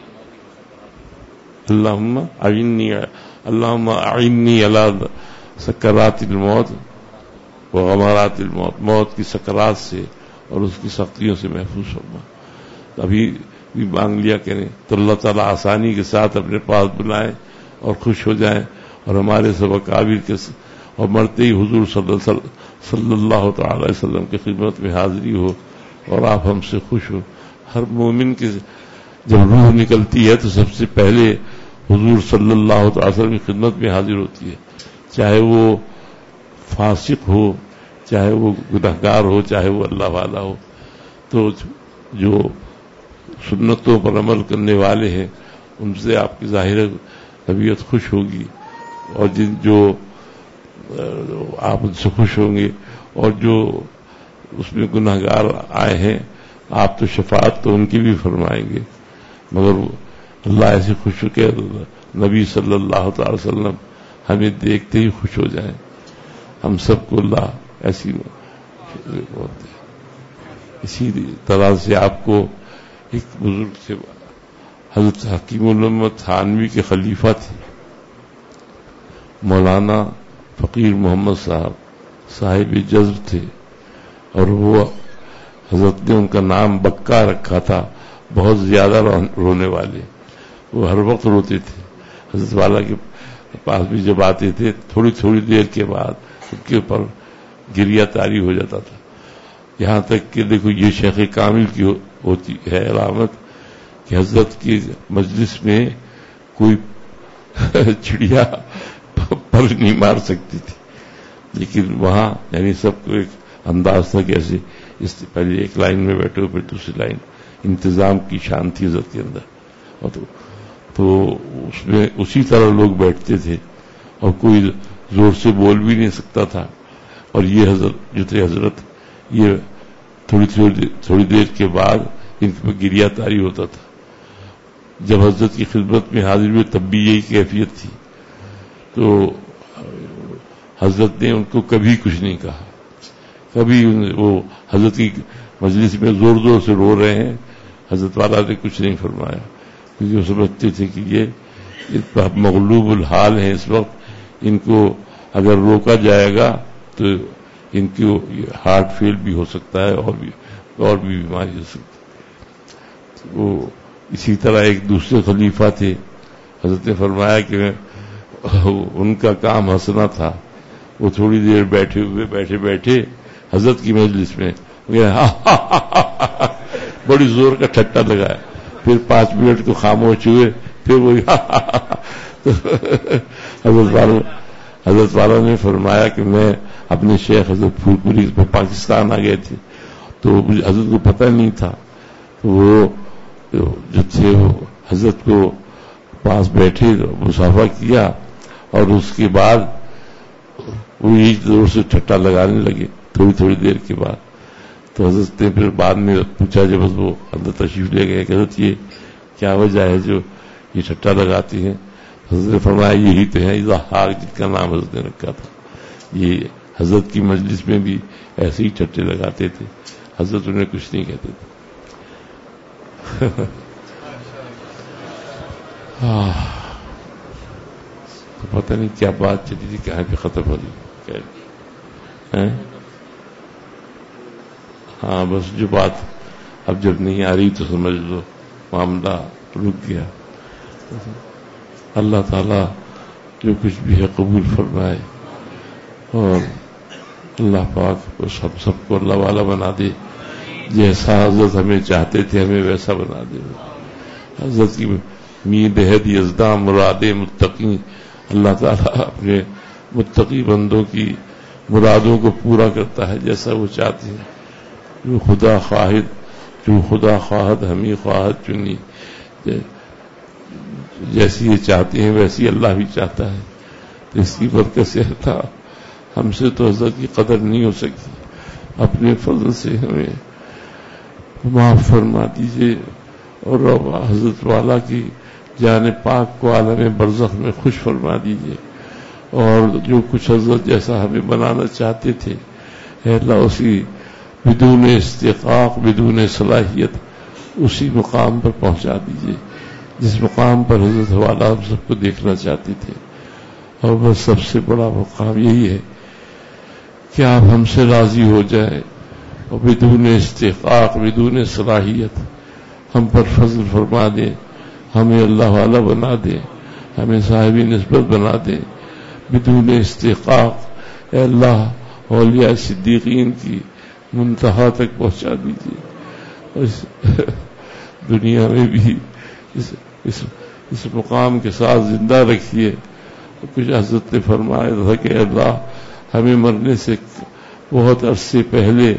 اللہم اعنی اللہم اعنی علی سکرات الموت و غمرات الموت، موت کی سکرات سے اور اس کی سختیوں سے محفوظ فرما۔ ابھی بھی مانگ لیا کریں تو اللہ تعالیٰ آسانی کے ساتھ اپنے پاس بلائیں اور خوش ہو جائیں، اور ہمارے سب اکابر کے اور مرتے ہی حضور صلی اللہ تعالی وسلم کی خدمت میں حاضری ہو اور آپ ہم سے خوش ہو۔ ہر مومن کی جب روح نکلتی ہے تو سب سے پہلے حضور صلی اللہ تعالی وسلم کی خدمت میں حاضر ہوتی ہے، چاہے وہ فاسق ہو، چاہے وہ گنہگار ہو، چاہے وہ اللہ والا ہو۔ تو جو سنتوں پر عمل کرنے والے ہیں ان سے آپ کی ظاہر طبیعت خوش ہوگی، اور جن جو آپ ان سے خوش ہوں گے، اور جو اس میں گنہگار آئے ہیں آپ تو شفاعت تو ان کی بھی فرمائیں گے، مگر اللہ ایسے خوش ہو کہ نبی صلی اللہ تعالی وسلم ہمیں دیکھتے ہی خوش ہو جائیں۔ ہم سب کو اللہ ایسی اسی طرح سے آپ کو ایک بزرگ سے حضرت حکیم الامت تھانوی کے خلیفہ تھے مولانا فقیر محمد صاحب، صاحب جذب تھے، اور وہ حضرت نے ان کا نام بکا رکھا تھا، بہت زیادہ رونے والے، وہ ہر وقت روتے تھے۔ حضرت والا کے پاس بھی جب آتے تھے تھوڑی تھوڑی دیر کے بعد ان کے اوپر گریہ طاری ہو جاتا تھا، یہاں تک کہ دیکھو یہ شیخ کامل کی ہوتی ہے علامت کہ حضرت کی مجلس میں کوئی چڑیا پر نہیں مار سکتی تھی، لیکن وہاں یعنی سب کو ایک انداز تھا کہ ایسے اس پہلے ایک لائن میں بیٹھو پھر دوسری لائن، انتظام کی شان تھی حضرت کے اندر، اور تو, تو اس میں اسی طرح لوگ بیٹھتے تھے اور کوئی زور سے بول بھی نہیں سکتا تھا، اور یہ حضرت جو تھے حضرت یہ تھوڑی تھوڑی تھوڑی دیر کے بعد ان پہ گریہ طاری ہوتا تھا۔ جب حضرت کی خدمت میں حاضر ہوئے تب بھی یہی کیفیت تھی، تو حضرت نے ان کو کبھی کچھ نہیں کہا، کبھی وہ حضرت کی مجلس میں زور زور سے رو رہے ہیں حضرت والا نے کچھ نہیں فرمایا، کیونکہ وہ سمجھتے تھے کہ یہ مغلوب الحال ہیں اس وقت، ان کو اگر روکا جائے گا تو ان کی ہارٹ فیل بھی ہو سکتا ہے اور بھی اور بھی بیماری ہو سکتی ہے۔ وہ اسی طرح ایک دوسرے خلیفہ تھے، حضرت نے فرمایا کہ ان کا کام ہنسنا تھا، وہ تھوڑی دیر بیٹھے ہوئے بیٹھے بیٹھے حضرت کی مجلس میں بڑی زور کا ٹھٹا لگایا، پھر پانچ منٹ کو خاموش ہوئے، پھر وہی حضرت والا حضرت والا نے فرمایا کہ میں اپنے شیخ حضرت پھول پوری پاکستان آ گئے تھے، تو حضرت کو پتہ نہیں تھا، تو وہ جو تھے وہ حضرت کو پاس بیٹھے مصافحہ کیا اور اس کے بعد وہ ایک زور سے ٹھٹا لگانے لگے تھوڑی تھوڑی دیر کے بعد. تو حضرت نے پھر بعد میں پوچھا جب وہ اندر تشریف لے گئے کہ حضرت یہ کیا وجہ ہے جو یہ ٹھٹا لگاتی ہیں؟ حضرت نے فرمایا یہی تو ہے ضحاک جن کا نام حضرت نے رکھا تھا. یہ حضرت کی مجلس میں بھی ایسے ہی ٹھٹے لگاتے تھے. حضرت انہیں کچھ نہیں کہتے تھے. تو پتہ نہیں کیا بات چلی تھی کہاں پہ ختم ہو رہی. ہاں بس جو بات اب جب نہیں آ رہی تو سمجھ لو معاملہ رک گیا. اللہ تعالیٰ جو کچھ بھی ہے قبول فرمائے اور اللہ پاک کو سب سب کو اللہ والا بنا دے. جیسا حضرت ہمیں چاہتے تھے ہمیں ویسا بنا دے. حضرت کی مید ہد یزداں مراد متقی اللہ تعالیٰ اپنے متقی بندوں کی مرادوں کو پورا کرتا ہے جیسا وہ چاہتے ہیں. جو خدا خواہد جو خدا خواہد ہمیں خواہد چنی جیسی یہ چاہتے ہیں ویسی اللہ بھی چاہتا ہے. تو اس کی برکت سے تھا ہم سے تو حضرت کی قدر نہیں ہو سکتی. اپنے فضل سے ہمیں معاف فرما دیجیے اور حضرت والا کی جان پاک کو عالم برزخ میں خوش فرما دیجیے. اور جو کچھ حضرت جیسا ہمیں بنانا چاہتے تھے اے اللہ اسی بدون استحقاق بدون صلاحیت اسی مقام پر پہنچا دیجیے جس مقام پر حضرت والا ہم سب کو دیکھنا چاہتے تھے. اور بس سب سے بڑا مقام یہی ہے کہ آپ ہم سے راضی ہو جائیں اور بدون استحقاق بدون صلاحیت ہم پر فضل فرما دیں. ہمیں اللہ والا بنا دیں. ہمیں صاحب نسبت بنا دیں بدون استحقاق. اے اللہ اولیاء صدیقین کی منتہا تک پہنچا دیجیے. اس دنیا میں بھی اس, اس, اس مقام کے ساتھ زندہ رکھیے. کچھ حضرت نے فرمایا تھا کہ اللہ ہمیں مرنے سے بہت عرصے پہلے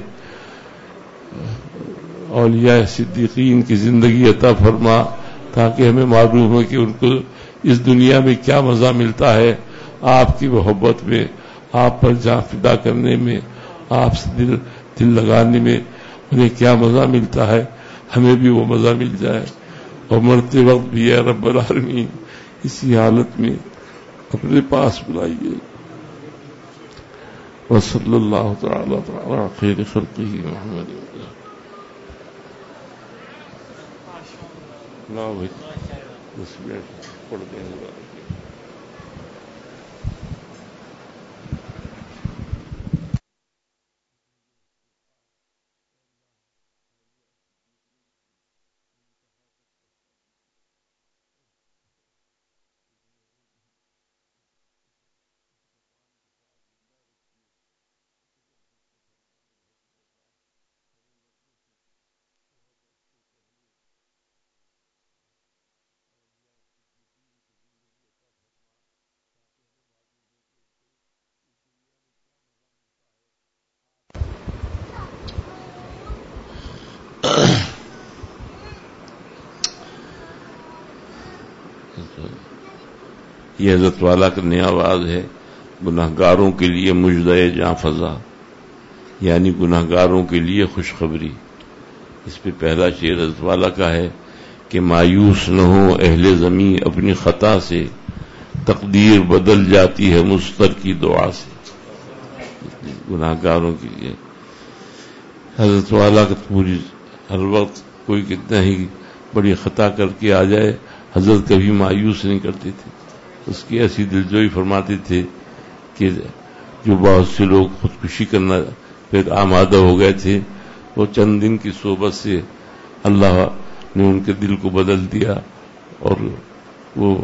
اولیاء صدیقین کی زندگی عطا فرما تاکہ ہمیں معلوم ہو کہ ان کو اس دنیا میں کیا مزہ ملتا ہے آپ کی محبت میں, آپ پر جان فدا کرنے میں, آپ سے دل دل لگانے میں انہیں کیا مزہ ملتا ہے. ہمیں بھی وہ مزہ مل جائے. اور مرتے وقت بھی اے رب العالمین اسی حالت میں اپنے پاس بلائیے. وصلی اللہ تعالی علی خیر خلقہ محمد. نا بھائی دس منٹ پڑھ دیں گے. یہ حضرت والا کا نیا آواز ہے. گناہگاروں کے لیے مژدہ جاں فضا یعنی گناہگاروں کے لیے خوشخبری. اس پہ پہلا شعر حضرت والا کا ہے کہ مایوس نہ ہو اہل زمین اپنی خطا سے تقدیر بدل جاتی ہے مستر کی دعا سے. گناہگاروں کے لیے حضرت والا کا پوری ہر وقت کوئی کتنا ہی بڑی خطا کر کے آ جائے حضرت کبھی مایوس نہیں کرتے تھے. اس کی ایسی دلجوئی فرماتے تھے کہ جو بہت سے لوگ خودکشی کرنا پھر آمادہ ہو گئے تھے وہ چند دن کی صحبت سے اللہ نے ان کے دل کو بدل دیا اور وہ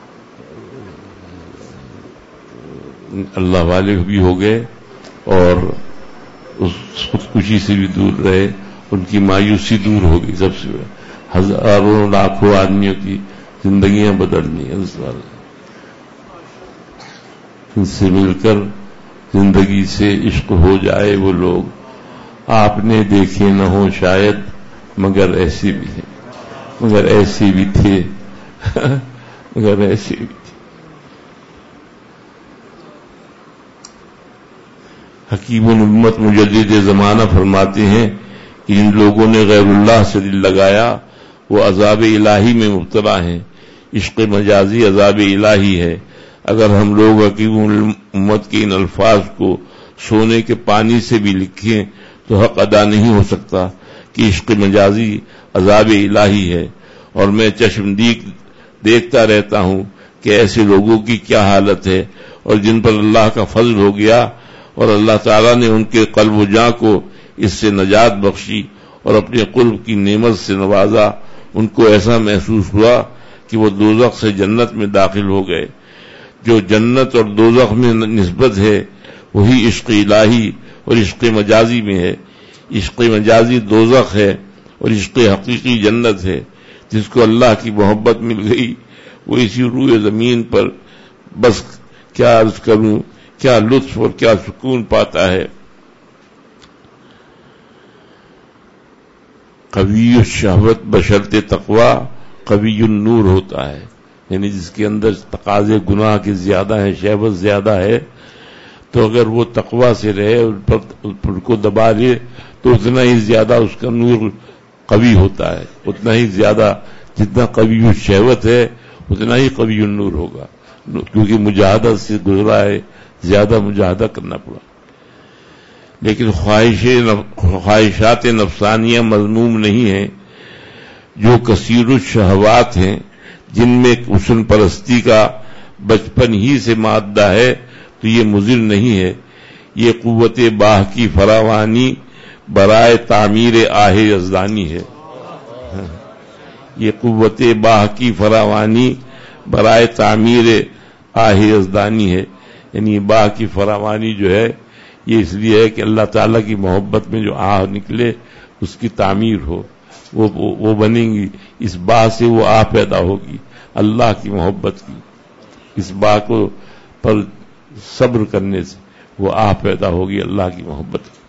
اللہ والے بھی ہو گئے اور اس خودکشی سے بھی دور رہے. ان کی مایوسی دور ہو گئی. سب سے ہزاروں لاکھوں آدمیوں کی زندگیاں بدلنی ان سے مل کر زندگی سے عشق ہو جائے وہ لوگ آپ نے دیکھے نہ ہو شاید مگر ایسے بھی ہیں، مگر ایسے بھی تھے مگر ایسے بھی تھے۔ حکیم الامت مجدد زمانہ فرماتے ہیں کہ جن لوگوں نے غیر اللہ سے دل لگایا وہ عذاب الہی میں مبتلا ہیں، عشق مجازی عذاب الہی ہے۔ اگر ہم لوگ حکیم الامت کے ان الفاظ کو سونے کے پانی سے بھی لکھیں تو حق ادا نہیں ہو سکتا کہ عشق مجازی عذاب الہی ہے، اور میں چشم دیکھ دیکھتا رہتا ہوں کہ ایسے لوگوں کی کیا حالت ہے، اور جن پر اللہ کا فضل ہو گیا اور اللہ تعالیٰ نے ان کے قلب و جاں کو اس سے نجات بخشی اور اپنے قرب کی نعمت سے نوازا، ان کو ایسا محسوس ہوا کہ وہ دوزخ سے جنت میں داخل ہو گئے۔ جو جنت اور دوزخ میں نسبت ہے وہی عشق الہی اور عشق مجازی میں ہے۔ عشق مجازی دوزخ ہے اور عشق حقیقی جنت ہے۔ جس کو اللہ کی محبت مل گئی وہ اسی روئے زمین پر بس کیا عرض کروں، کیا لطف اور کیا سکون پاتا ہے۔ قوی الشہوت بشرط تقوی قوی النور ہوتا ہے، یعنی جس کے اندر تقاضے گناہ کے زیادہ ہیں، شہوت زیادہ ہے، تو اگر وہ تقوی سے رہے اور پر کو دبا لے تو اتنا ہی زیادہ اس کا نور قوی ہوتا ہے، اتنا ہی زیادہ جتنا قوی الشہوت ہے اتنا ہی قوی النور ہوگا، کیونکہ مجاہدہ سے گزرا ہے، زیادہ مجاہدہ کرنا پڑا۔ لیکن خواہش خواہشات نفسانیہ مذموم نہیں ہیں، جو کثیر الشہوات ہیں جن میں حسن پرستی کا بچپن ہی سے مادہ ہے تو یہ مضر نہیں ہے۔ یہ قوت باہ کی فراوانی برائے تعمیر آہ یزدانی ہے، یہ قوت باہ کی فراوانی برائے تعمیر آہ یزدانی ہے، یعنی باہ کی فراوانی جو ہے یہ اس لیے ہے کہ اللہ تعالیٰ کی محبت میں جو آہ نکلے اس کی تعمیر ہو، وہ وہ بنیں گی، اس باہ سے وہ آہ پیدا ہوگی اللہ کی محبت کی، اس باہ کو پر صبر کرنے سے وہ آہ پیدا ہوگی اللہ کی محبت کی۔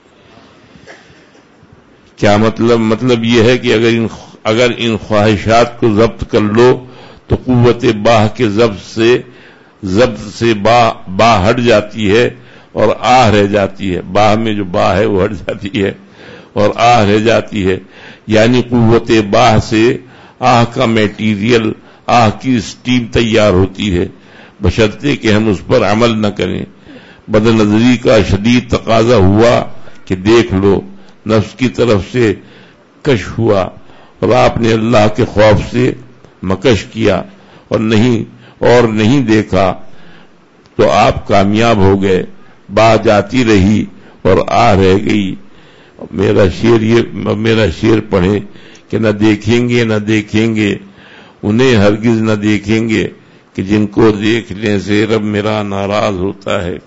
کیا مطلب؟ مطلب یہ ہے کہ اگر ان اگر ان خواہشات کو ضبط کر لو تو قوت باہ کے ضبط سے ضبط سے باہ باہ ہٹ جاتی ہے اور آہ رہ جاتی ہے، باہ میں جو باہ ہے وہ ہٹ جاتی ہے اور آہ رہ جاتی ہے، یعنی قوت باہ سے آہ کا میٹیریل، آہ کی اسٹیم تیار ہوتی ہے، بشرطے کہ ہم اس پر عمل نہ کریں۔ بد نظری کا شدید تقاضا ہوا کہ دیکھ لو، نفس کی طرف سے کش ہوا اور آپ نے اللہ کے خوف سے مکش کیا اور نہیں اور نہیں دیکھا تو آپ کامیاب ہو گئے، باہ جاتی رہی اور آہ رہ گئی۔ میرا شعر یہ میرا شعر پڑھیں کہ نہ دیکھیں گے نہ دیکھیں گے انہیں ہرگز نہ دیکھیں گے کہ جن کو دیکھنے سے رب میرا ناراض ہوتا ہے۔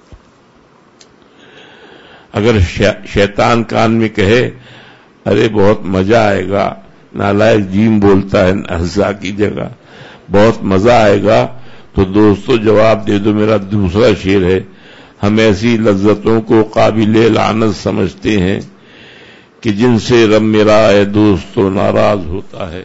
اگر شیطان کان میں کہے ارے بہت مزہ آئے گا، نالائق جیم بولتا ہے ہزا کی جگہ، بہت مزہ آئے گا، تو دوستو جواب دے دو میرا دوسرا شعر ہے، ہم ایسی لذتوں کو قابل لعنت سمجھتے ہیں کہ جن سے رب میرا اے دوستو ناراض ہوتا ہے۔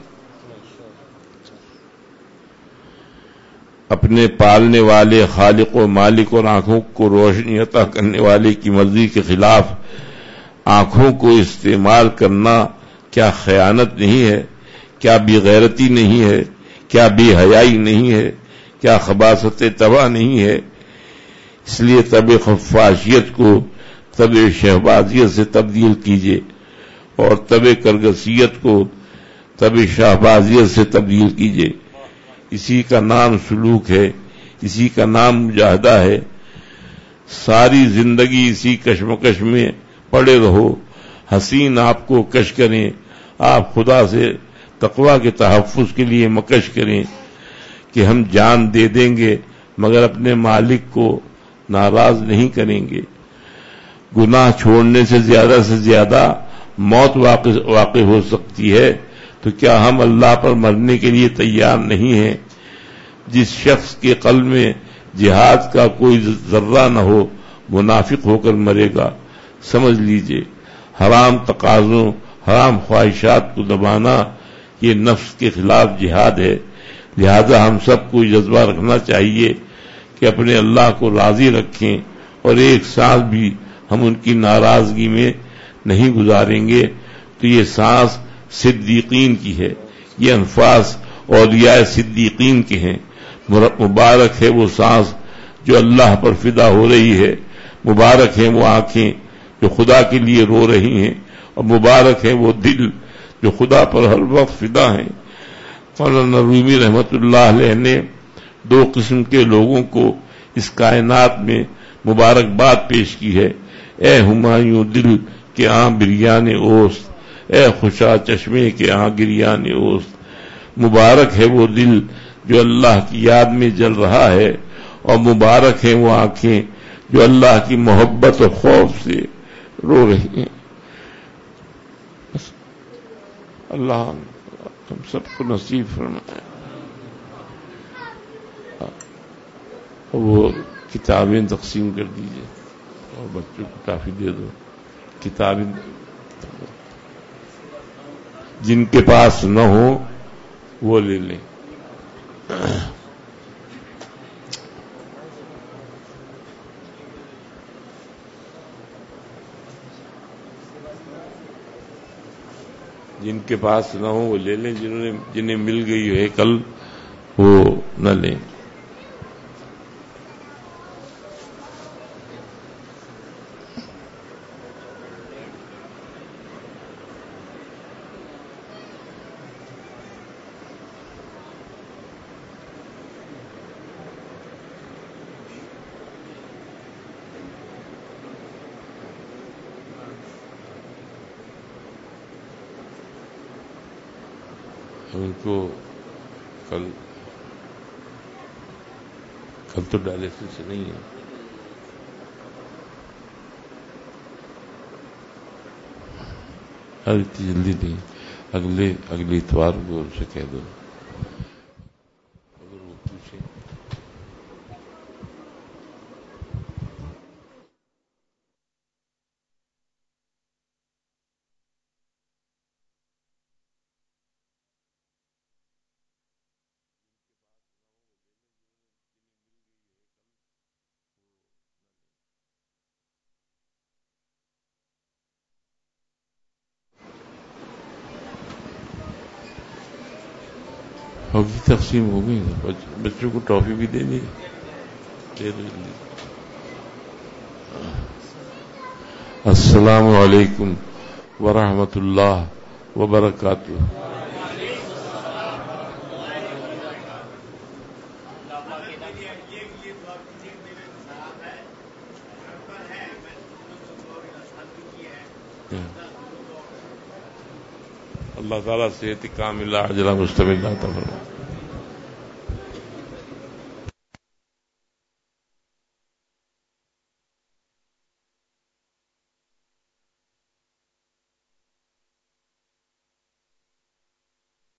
اپنے پالنے والے خالق و مالک اور آنکھوں کو روشنی عطا کرنے والے کی مرضی کے خلاف آنکھوں کو استعمال کرنا کیا خیانت نہیں ہے؟ کیا بے غیرتی نہیں ہے؟ کیا بے حیائی نہیں ہے؟ کیا خباثت طبع نہیں ہے؟ اس لیے طب خفاشیت کو طب شہبازیت سے تبدیل کیجیے اور طب کرگسیت کو طب شہبازیت سے تبدیل کیجیے۔ اسی کا نام سلوک ہے، اسی کا نام مجاہدہ ہے۔ ساری زندگی اسی کشمکش میں پڑے رہو، حسین آپ کو کش کریں، آپ خدا سے تقوی کے تحفظ کے لیے مکش کریں کہ ہم جان دے دیں گے مگر اپنے مالک کو ناراض نہیں کریں گے۔ گناہ چھوڑنے سے زیادہ سے زیادہ موت واقع, واقع ہو سکتی ہے، تو کیا ہم اللہ پر مرنے کے لیے تیار نہیں ہیں؟ جس شخص کے قلب میں جہاد کا کوئی ذرہ نہ ہو منافق ہو کر مرے گا۔ سمجھ لیجئے حرام تقاضوں، حرام خواہشات کو دبانا یہ نفس کے خلاف جہاد ہے. لہذا ہم سب کو جذبہ رکھنا چاہیے کہ اپنے اللہ کو راضی رکھیں اور ایک سانس بھی ہم ان کی ناراضگی میں نہیں گزاریں گے. تو یہ سانس صدیقین کی ہے، یہ انفاس اولیاء صدیقین کے ہیں. مبارک ہے وہ سانس جو اللہ پر فدا ہو رہی ہے، مبارک ہیں وہ آنکھیں جو خدا کے لیے رو رہی ہیں، اور مبارک ہے وہ دل جو خدا پر ہر وقت فدا ہیں. مولانا رومی رحمت اللہ علیہ نے دو قسم کے لوگوں کو اس کائنات میں مبارکباد پیش کی ہے. اے ہمایوں دل کے آں بریان اوست، اے خوشا چشمے کے آں گریان اوست. مبارک ہے وہ دل جو اللہ کی یاد میں جل رہا ہے، اور مبارک ہیں وہ آنکھیں جو اللہ کی محبت اور خوف سے رو رہی ہیں. اللہ ہم سب کو نصیب فرمائے. وہ کتابیں تقسیم کر دیجئے اور بچوں کو کافی دے دو. کتابیں جن کے پاس نہ ہو وہ لے لیں. جن کے پاس نہ ہو وہ لے لیں، جنہوں نے جنہیں مل گئی ہے کل وہ نہ لیں. ان کو کل کل تو ڈائلیسس نہیں ہے، ارے اتنی جلدی نہیں، اگلے اگلے اتوار کو ان سے کہہ دو اگر وہ پوچھیں. ہوگی تقسیم ہو گئی، بچوں کو ٹافی بھی دینی دے دو جلدی. السلام علیکم ورحمۃ اللہ وبرکاتہ. اللہ تعالیٰ صحت کاملہ عاجلہ مستمرہ عطا فرمائے.